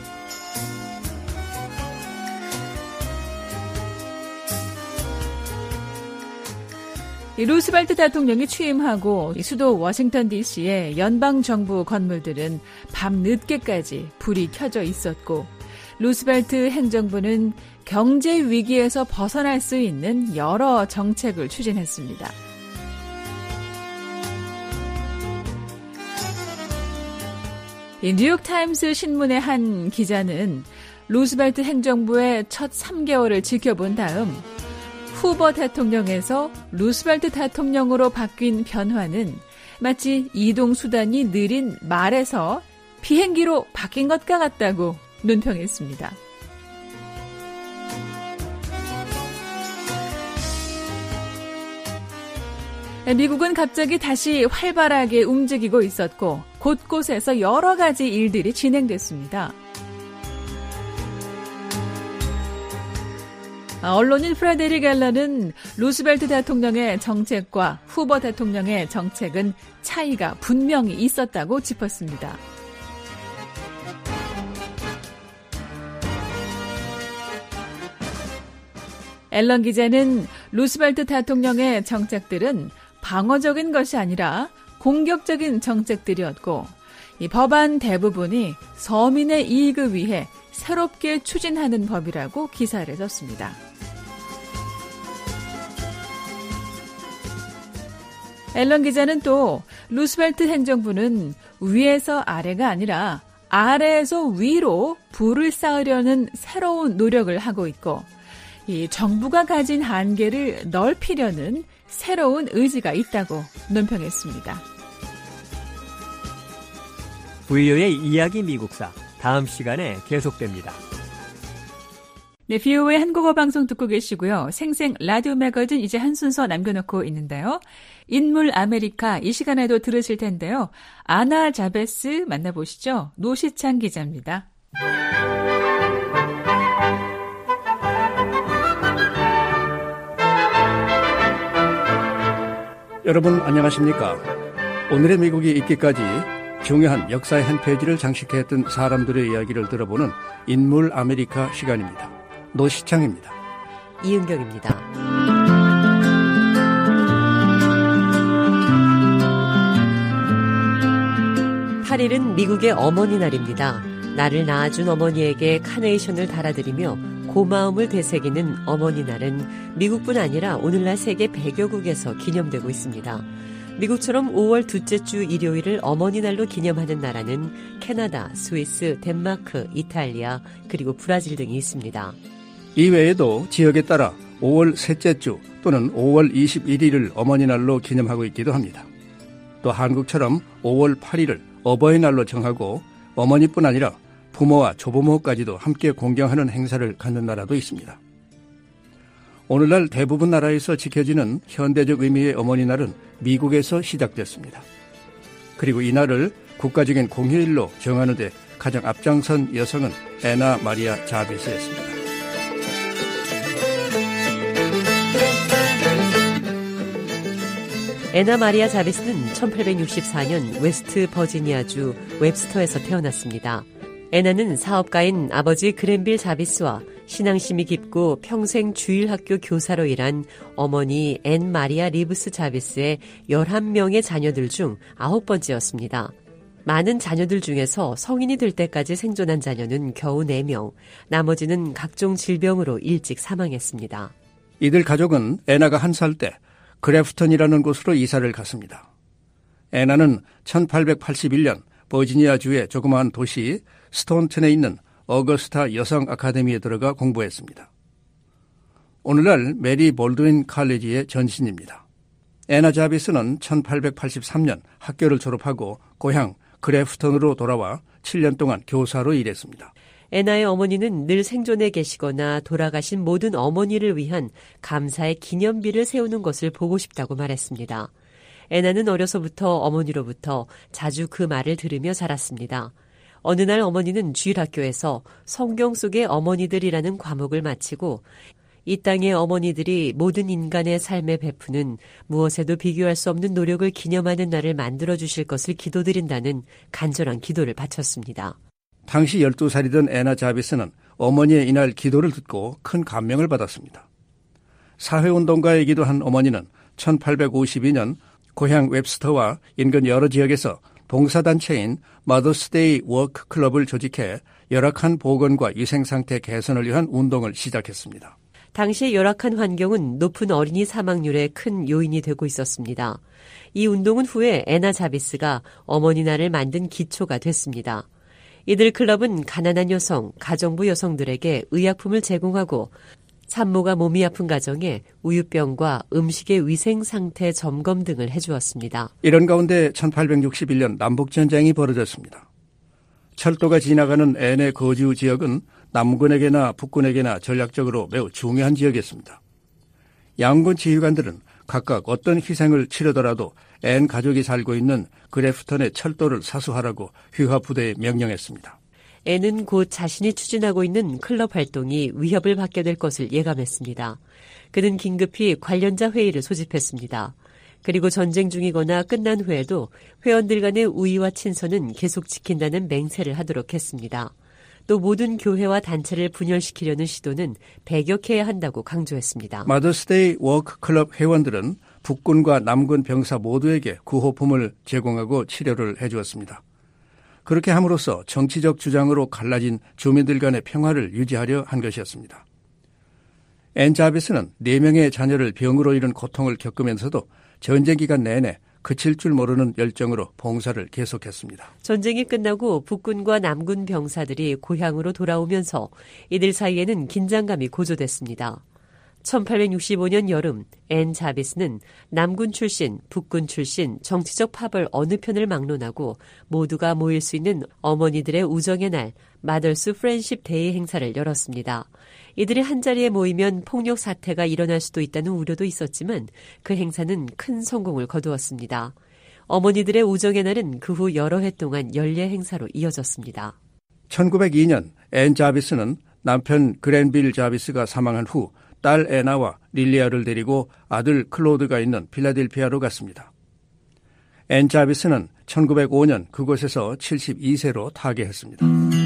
루스벨트 대통령이 취임하고 수도 워싱턴 디씨의 연방정부 건물들은 밤늦게까지 불이 켜져 있었고 루스벨트 행정부는 경제 위기에서 벗어날 수 있는 여러 정책을 추진했습니다. 뉴욕타임스 신문의 한 기자는 루스벨트 행정부의 첫 삼 개월을 지켜본 다음 후보 대통령에서 루스벨트 대통령으로 바뀐 변화는 마치 이동수단이 느린 말에서 비행기로 바뀐 것과 같다고 논평했습니다. 미국은 갑자기 다시 활발하게 움직이고 있었고 곳곳에서 여러 가지 일들이 진행됐습니다. 언론인 프레데릭 앨런은 루스벨트 대통령의 정책과 후보 대통령의 정책은 차이가 분명히 있었다고 짚었습니다. 앨런 기자는 루스벨트 대통령의 정책들은 방어적인 것이 아니라 공격적인 정책들이었고 이 법안 대부분이 서민의 이익을 위해 새롭게 추진하는 법이라고 기사를 썼습니다. 앨런 기자는 또 루스벨트 행정부는 위에서 아래가 아니라 아래에서 위로 부를 쌓으려는 새로운 노력을 하고 있고 이 정부가 가진 한계를 넓히려는 새로운 의지가 있다고 논평했습니다. 브이오에이 이야기 미국사 다음 시간에 계속됩니다. 네, 브이오에이 한국어 방송 듣고 계시고요. 생생 라디오 매거진 이제 한 순서 남겨놓고 있는데요. 인물 아메리카 이 시간에도 들으실 텐데요. 아나 자베스 만나보시죠. 노시창 기자입니다. 여러분 안녕하십니까? 오늘의 미국이 있기까지 중요한 역사의 한 페이지를 장식했던 사람들의 이야기를 들어보는 인물 아메리카 시간입니다. 노시창입니다. 이은경입니다. 팔 일은 미국의 어머니 날입니다. 나를 낳아준 어머니에게 카네이션을 달아드리며 고마움을 되새기는 어머니 날은 미국뿐 아니라 오늘날 세계 백여국에서 기념되고 있습니다. 미국처럼 오월 둘째 주 일요일을 어머니날로 기념하는 나라는 캐나다, 스위스, 덴마크, 이탈리아, 그리고 브라질 등이 있습니다. 이외에도 지역에 따라 오월 셋째 주 또는 오월 이십일일을 어머니날로 기념하고 있기도 합니다. 또 한국처럼 오월 팔일을 어버이날로 정하고 어머니뿐 아니라 부모와 조부모까지도 함께 공경하는 행사를 갖는 나라도 있습니다. 오늘날 대부분 나라에서 지켜지는 현대적 의미의 어머니날은 미국에서 시작됐습니다. 그리고 이날을 국가적인 공휴일로 정하는 데 가장 앞장선 여성은 애나 마리아 자베스였습니다. 애나 마리아 자베스는 천팔백육십사년 웨스트 버지니아주 웹스터에서 태어났습니다. 애나는 사업가인 아버지 그랜빌 자비스와 신앙심이 깊고 평생 주일학교 교사로 일한 어머니 앤 마리아 리브스 자비스의 열한 명의 자녀들 중 아홉 번째였습니다. 많은 자녀들 중에서 성인이 될 때까지 생존한 자녀는 겨우 네 명, 나머지는 각종 질병으로 일찍 사망했습니다. 이들 가족은 애나가 한 살 때 그래프턴이라는 곳으로 이사를 갔습니다. 애나는 천팔백팔십일년 버지니아주의 조그마한 도시 스톤튼에 있는 어거스타 여성 아카데미에 들어가 공부했습니다. 오늘날 메리 볼드윈 칼리지의 전신입니다. 애나 자비스는 천팔백팔십삼년 학교를 졸업하고 고향 그래프턴으로 돌아와 칠 년 동안 교사로 일했습니다. 애나의 어머니는 늘 생존해 계시거나 돌아가신 모든 어머니를 위한 감사의 기념비를 세우는 것을 보고 싶다고 말했습니다. 애나는 어려서부터 어머니로부터 자주 그 말을 들으며 자랐습니다. 어느 날 어머니는 주일학교에서 성경 속의 어머니들이라는 과목을 마치고 이 땅의 어머니들이 모든 인간의 삶에 베푸는 무엇에도 비교할 수 없는 노력을 기념하는 날을 만들어주실 것을 기도드린다는 간절한 기도를 바쳤습니다. 당시 열두 살이던 애나 자비스는 어머니의 이날 기도를 듣고 큰 감명을 받았습니다. 사회운동가이기도 한 어머니는 천팔백오십이년 고향 웹스터와 인근 여러 지역에서 봉사단체인 마더스데이 워크 클럽을 조직해 열악한 보건과 위생상태 개선을 위한 운동을 시작했습니다. 당시의 열악한 환경은 높은 어린이 사망률의 큰 요인이 되고 있었습니다. 이 운동은 후에 애나 자비스가 어머니날을 만든 기초가 됐습니다. 이들 클럽은 가난한 여성, 가정부 여성들에게 의약품을 제공하고 산모가 몸이 아픈 가정에 우유병과 음식의 위생 상태 점검 등을 해주었습니다. 이런 가운데 천팔백육십일년 남북전쟁이 벌어졌습니다. 철도가 지나가는 앤의 거주 지역은 남군에게나 북군에게나 전략적으로 매우 중요한 지역이었습니다. 양군 지휘관들은 각각 어떤 희생을 치르더라도 앤 가족이 살고 있는 그래프턴의 철도를 사수하라고 휘하 부대에 명령했습니다. 앤은 곧 자신이 추진하고 있는 클럽 활동이 위협을 받게 될 것을 예감했습니다. 그는 긴급히 관련자 회의를 소집했습니다. 그리고 전쟁 중이거나 끝난 후에도 회원들 간의 우위와 친선은 계속 지킨다는 맹세를 하도록 했습니다. 또 모든 교회와 단체를 분열시키려는 시도는 배격해야 한다고 강조했습니다. 마더스데이 워크 클럽 회원들은 북군과 남군 병사 모두에게 구호품을 제공하고 치료를 해주었습니다. 그렇게 함으로써 정치적 주장으로 갈라진 주민들 간의 평화를 유지하려 한 것이었습니다. 앤 자비스는 네 명의 자녀를 병으로 잃은 고통을 겪으면서도 전쟁 기간 내내 그칠 줄 모르는 열정으로 봉사를 계속했습니다. 전쟁이 끝나고 북군과 남군 병사들이 고향으로 돌아오면서 이들 사이에는 긴장감이 고조됐습니다. 천팔백육십오 년 여름 앤 자비스는 남군 출신, 북군 출신, 정치적 파벌 어느 편을 막론하고 모두가 모일 수 있는 어머니들의 우정의 날 마더스 프렌십 데이 행사를 열었습니다. 이들이 한자리에 모이면 폭력 사태가 일어날 수도 있다는 우려도 있었지만 그 행사는 큰 성공을 거두었습니다. 어머니들의 우정의 날은 그 후 여러 해 동안 연례 행사로 이어졌습니다. 천구백이 년 앤 자비스는 남편 그랜빌 자비스가 사망한 후 딸 애나와 릴리아를 데리고 아들 클로드가 있는 필라델피아로 갔습니다. 앤 자비스는 천구백오 년 그곳에서 칠십이 세로 타계했습니다.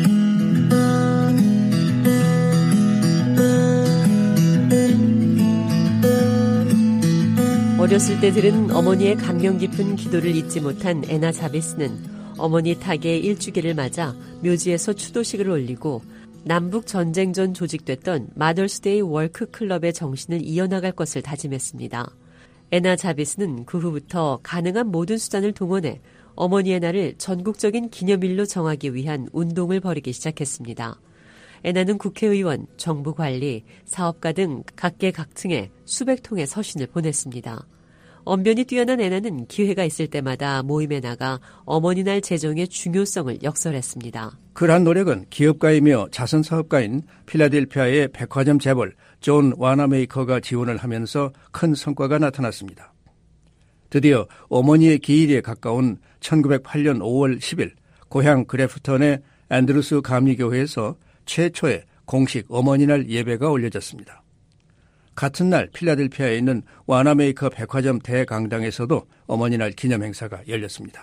어렸을 때 들은 어머니의 감명 깊은 기도를 잊지 못한 애나 자비스는 어머니 타계의 일주기를 맞아 묘지에서 추도식을 올리고 남북 전쟁 전 조직됐던 마더스데이 월크클럽의 정신을 이어나갈 것을 다짐했습니다. 애나 자비스는 그 후부터 가능한 모든 수단을 동원해 어머니의 날을 전국적인 기념일로 정하기 위한 운동을 벌이기 시작했습니다. 애나는 국회의원, 정부관리, 사업가 등 각계각층에 수백 통의 서신을 보냈습니다. 언변이 뛰어난 애나는 기회가 있을 때마다 모임에 나가 어머니날 제정의 중요성을 역설했습니다. 그러한 노력은 기업가이며 자선사업가인 필라델피아의 백화점 재벌 존 와나메이커가 지원을 하면서 큰 성과가 나타났습니다. 드디어 어머니의 기일에 가까운 천구백팔 년 오월 십일 고향 그래프턴의 앤드루스 감리교회에서 최초의 공식 어머니날 예배가 올려졌습니다. 같은 날 필라델피아에 있는 와나메이커 백화점 대강당에서도 어머니날 기념 행사가 열렸습니다.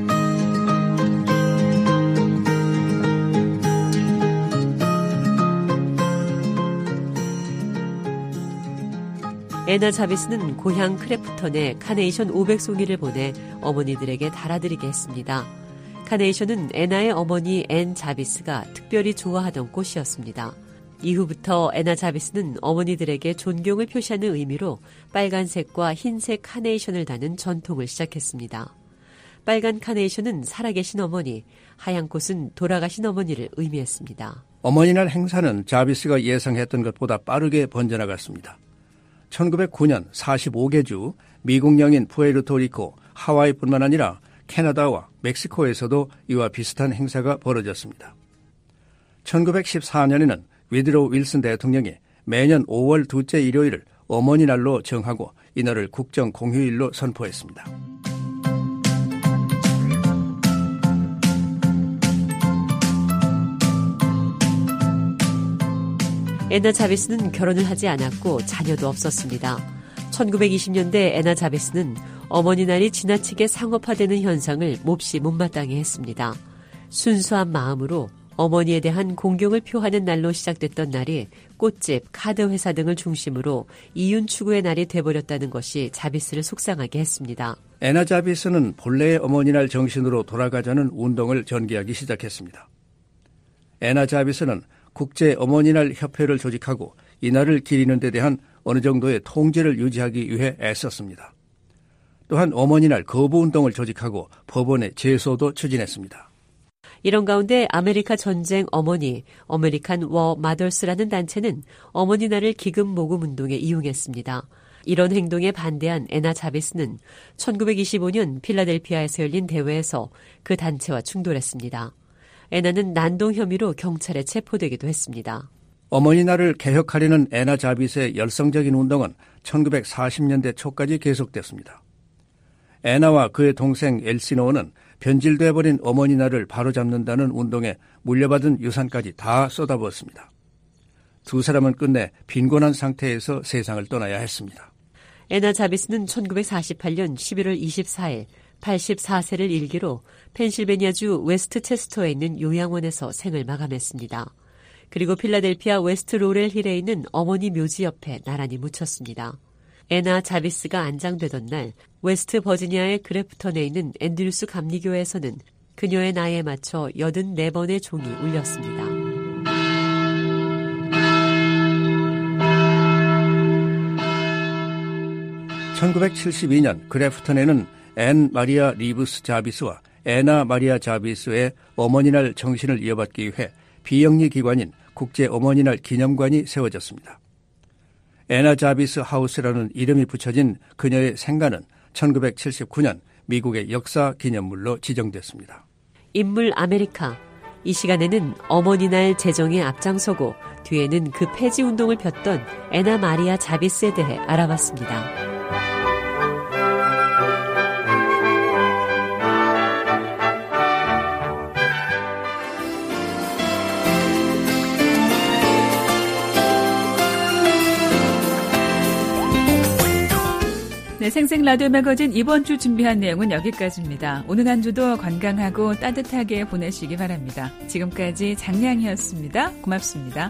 애나 자비스는 고향 크래프턴에 카네이션 오백 송이를 보내 어머니들에게 달아드리게 했습니다. 카네이션은 애나의 어머니 앤 자비스가 특별히 좋아하던 꽃이었습니다. 이후부터 애나 자비스는 어머니들에게 존경을 표시하는 의미로 빨간색과 흰색 카네이션을 다는 전통을 시작했습니다. 빨간 카네이션은 살아계신 어머니, 하얀 꽃은 돌아가신 어머니를 의미했습니다. 어머니날 행사는 자비스가 예상했던 것보다 빠르게 번져나갔습니다. 천구백구 년 사십오 개 주, 미국령인 푸에르토리코, 하와이뿐만 아니라 캐나다와 멕시코에서도 이와 비슷한 행사가 벌어졌습니다. 천구백십사 년에는 위드로우 윌슨 대통령이 매년 오월 둘째 일요일을 어머니날로 정하고 이날을 국정 공휴일로 선포했습니다. 애나 자비스는 결혼을 하지 않았고 자녀도 없었습니다. 천구백이십 년대 애나 자비스는 어머니날이 지나치게 상업화되는 현상을 몹시 못마땅해 했습니다. 순수한 마음으로 어머니에 대한 공경을 표하는 날로 시작됐던 날이 꽃집, 카드회사 등을 중심으로 이윤 추구의 날이 돼버렸다는 것이 자비스를 속상하게 했습니다. 애나 자비스는 본래의 어머니날 정신으로 돌아가자는 운동을 전개하기 시작했습니다. 애나 자비스는 국제 어머니날 협회를 조직하고 이날을 기리는 데 대한 어느 정도의 통제를 유지하기 위해 애썼습니다. 또한 어머니날 거부운동을 조직하고 법원에 제소도 추진했습니다. 이런 가운데 아메리카 전쟁 어머니, 어메리칸 워 마더스라는 단체는 어머니날을 기금 모금 운동에 이용했습니다. 이런 행동에 반대한 애나 자비스는 천구백이십오 년 필라델피아에서 열린 대회에서 그 단체와 충돌했습니다. 애나는 난동 혐의로 경찰에 체포되기도 했습니다. 어머니날을 개혁하려는 애나 자비스의 열성적인 운동은 천구백사십 년대 초까지 계속됐습니다. 애나와 그의 동생 엘시노는 변질돼버린 어머니날을 바로잡는다는 운동에 물려받은 유산까지 다 쏟아부었습니다. 두 사람은 끝내 빈곤한 상태에서 세상을 떠나야 했습니다. 애나 자비스는 천구백사십팔 년 십일월 이십사일 팔십사 세를 일기로 펜실베니아주 웨스트체스터에 있는 요양원에서 생을 마감했습니다. 그리고 필라델피아 웨스트 로렐 힐에 있는 어머니 묘지 옆에 나란히 묻혔습니다. 애나 자비스가 안장되던 날 웨스트 버지니아의 그래프턴에 있는 앤드루스 감리교회에서는 그녀의 나이에 맞춰 여든네 번의 종이 울렸습니다. 천구백칠십이 년 그래프턴에는 앤 마리아 리브스 자비스와 애나 마리아 자비스의 어머니날 정신을 이어받기 위해 비영리 기관인 국제 어머니날 기념관이 세워졌습니다. 애나 자비스 하우스라는 이름이 붙여진 그녀의 생가는 천구백칠십구 년 미국의 역사 기념물로 지정됐습니다. 인물 아메리카. 이 시간에는 어머니날 제정에 앞장서고 뒤에는 그 폐지 운동을 폈던 애나 마리아 자비스에 대해 알아봤습니다. 네, 생생 라디오 매거진 이번 주 준비한 내용은 여기까지입니다. 오늘 한 주도 건강하고 따뜻하게 보내시기 바랍니다. 지금까지 장량이었습니다. 고맙습니다.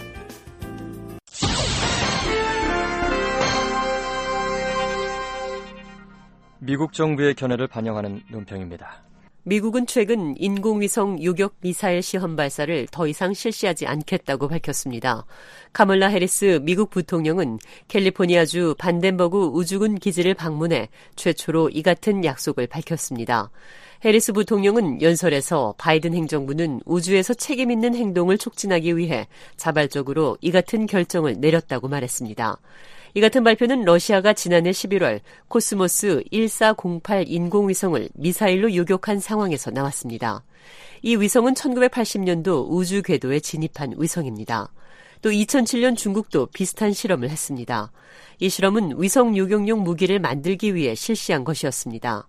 미국 정부의 견해를 반영하는 논평입니다. 미국은 최근 인공위성 요격 미사일 시험 발사를 더 이상 실시하지 않겠다고 밝혔습니다. 카멀라 해리스 미국 부통령은 캘리포니아주 반덴버구 우주군 기지를 방문해 최초로 이 같은 약속을 밝혔습니다. 해리스 부통령은 연설에서 바이든 행정부는 우주에서 책임 있는 행동을 촉진하기 위해 자발적으로 이 같은 결정을 내렸다고 말했습니다. 이 같은 발표는 러시아가 지난해 십일월 코스모스 일사공팔 인공위성을 미사일로 요격한 상황에서 나왔습니다. 이 위성은 천구백팔십 년도 우주 궤도에 진입한 위성입니다. 또 이천칠 년 중국도 비슷한 실험을 했습니다. 이 실험은 위성 요격용 무기를 만들기 위해 실시한 것이었습니다.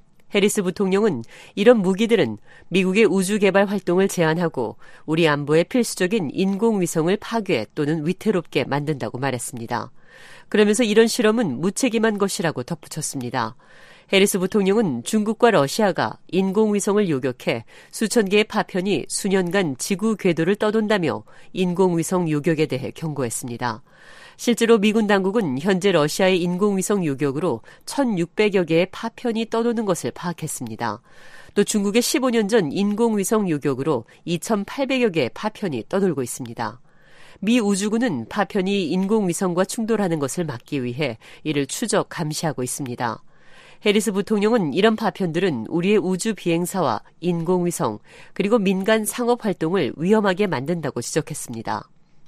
해리스 부통령은 이런 무기들은 미국의 우주 개발 활동을 제한하고 우리 안보에 필수적인 인공위성을 파괴 또는 위태롭게 만든다고 말했습니다. 그러면서 이런 실험은 무책임한 것이라고 덧붙였습니다. 해리스 부통령은 중국과 러시아가 인공위성을 요격해 수천 개의 파편이 수년간 지구 궤도를 떠돈다며 인공위성 요격에 대해 경고했습니다. 실제로 미군 당국은 현재 러시아의 인공위성 요격으로 천육백여 개의 파편이 떠도는 것을 파악했습니다. 또 중국의 십오 년 전 인공위성 요격으로 이천팔백여 개의 파편이 떠돌고 있습니다. 미 우주군은 파편이 인공위성과 충돌하는 것을 막기 위해 이를 추적 감시하고 있습니다. 해리스 부통령은 이런 파편들은 우리의 우주 비행사와 인공위성 그리고 민간 상업 활동을 위험하게 만든다고 지적했습니다.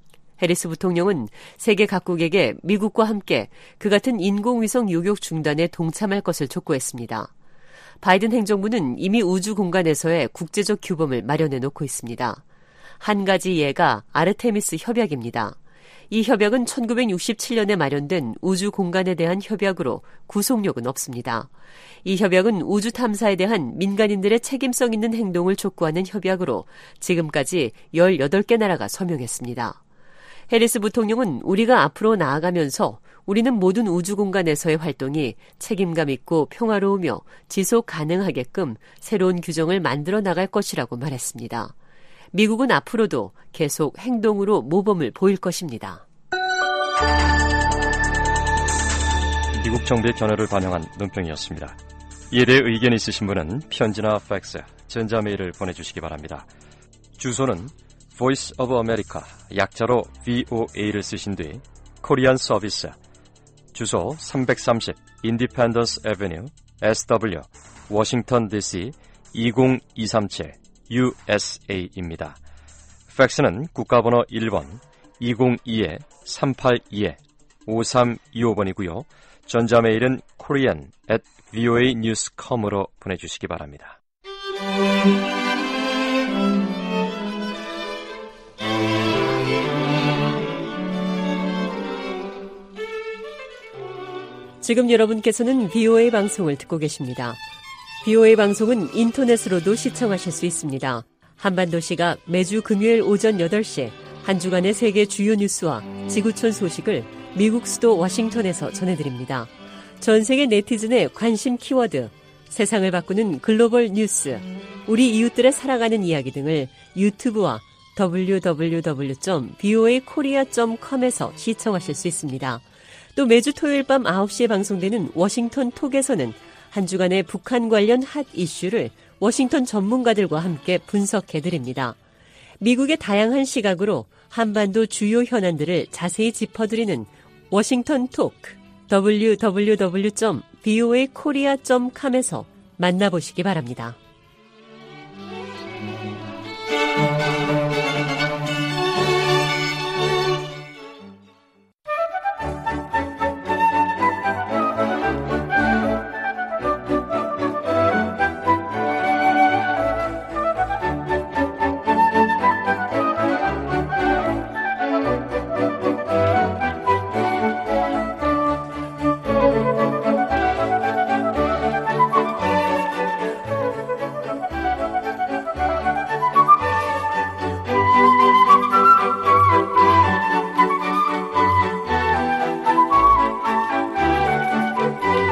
해리스 부통령은 세계 각국에게 미국과 함께 그 같은 인공위성 요격 중단에 동참할 것을 촉구했습니다. 바이든 행정부는 이미 우주 공간에서의 국제적 규범을 마련해 놓고 있습니다. 한 가지 예가 아르테미스 협약입니다. 이 협약은 천구백육십칠 년에 마련된 우주 공간에 대한 협약으로 구속력은 없습니다. 이 협약은 우주 탐사에 대한 민간인들의 책임성 있는 행동을 촉구하는 협약으로 지금까지 열여덟 개 나라가 서명했습니다. 해리스 부통령은 우리가 앞으로 나아가면서 우리는 모든 우주 공간에서의 활동이 책임감 있고 평화로우며 지속 가능하게끔 새로운 규정을 만들어 나갈 것이라고 말했습니다. 미국은 앞으로도 계속 행동으로 모범을 보일 것입니다. 미국 정부의 견해를 반영한 논평이었습니다. 이에 대해 의견 있으신 분은 편지나 팩스, 전자메일을 보내주시기 바랍니다. 주소는 Voice of America, 약자로 브이오에이를 쓰신 뒤 코리안 서비스, 주소 삼백삼십 Independence Avenue, 에스더블유, 워싱턴 디씨 이공이삼칠 유에스에이입니다. 팩스는 국가번호 일 번 이공이 삼팔이 오삼이오 번이고요. 전자메일은 korean at voanews dot com으로 보내주시기 바랍니다. 지금 여러분께서는 비오에이 방송을 듣고 계십니다. 비오에이 방송은 인터넷으로도 시청하실 수 있습니다. 한반도 시각 매주 금요일 오전 여덟 시 한 주간의 세계 주요 뉴스와 지구촌 소식을 미국 수도 워싱턴에서 전해드립니다. 전 세계 네티즌의 관심 키워드, 세상을 바꾸는 글로벌 뉴스, 우리 이웃들의 살아가는 이야기 등을 유튜브와 더블유 더블유 더블유 점 비오에이 코리아 점 컴에서 시청하실 수 있습니다. 또 매주 토요일 밤 아홉 시에 방송되는 워싱턴 톡에서는 한 주간의 북한 관련 핫 이슈를 워싱턴 전문가들과 함께 분석해드립니다. 미국의 다양한 시각으로 한반도 주요 현안들을 자세히 짚어드리는 워싱턴 톡, 더블유 더블유 더블유 점 브이오에이 코리아 점 컴에서 만나보시기 바랍니다.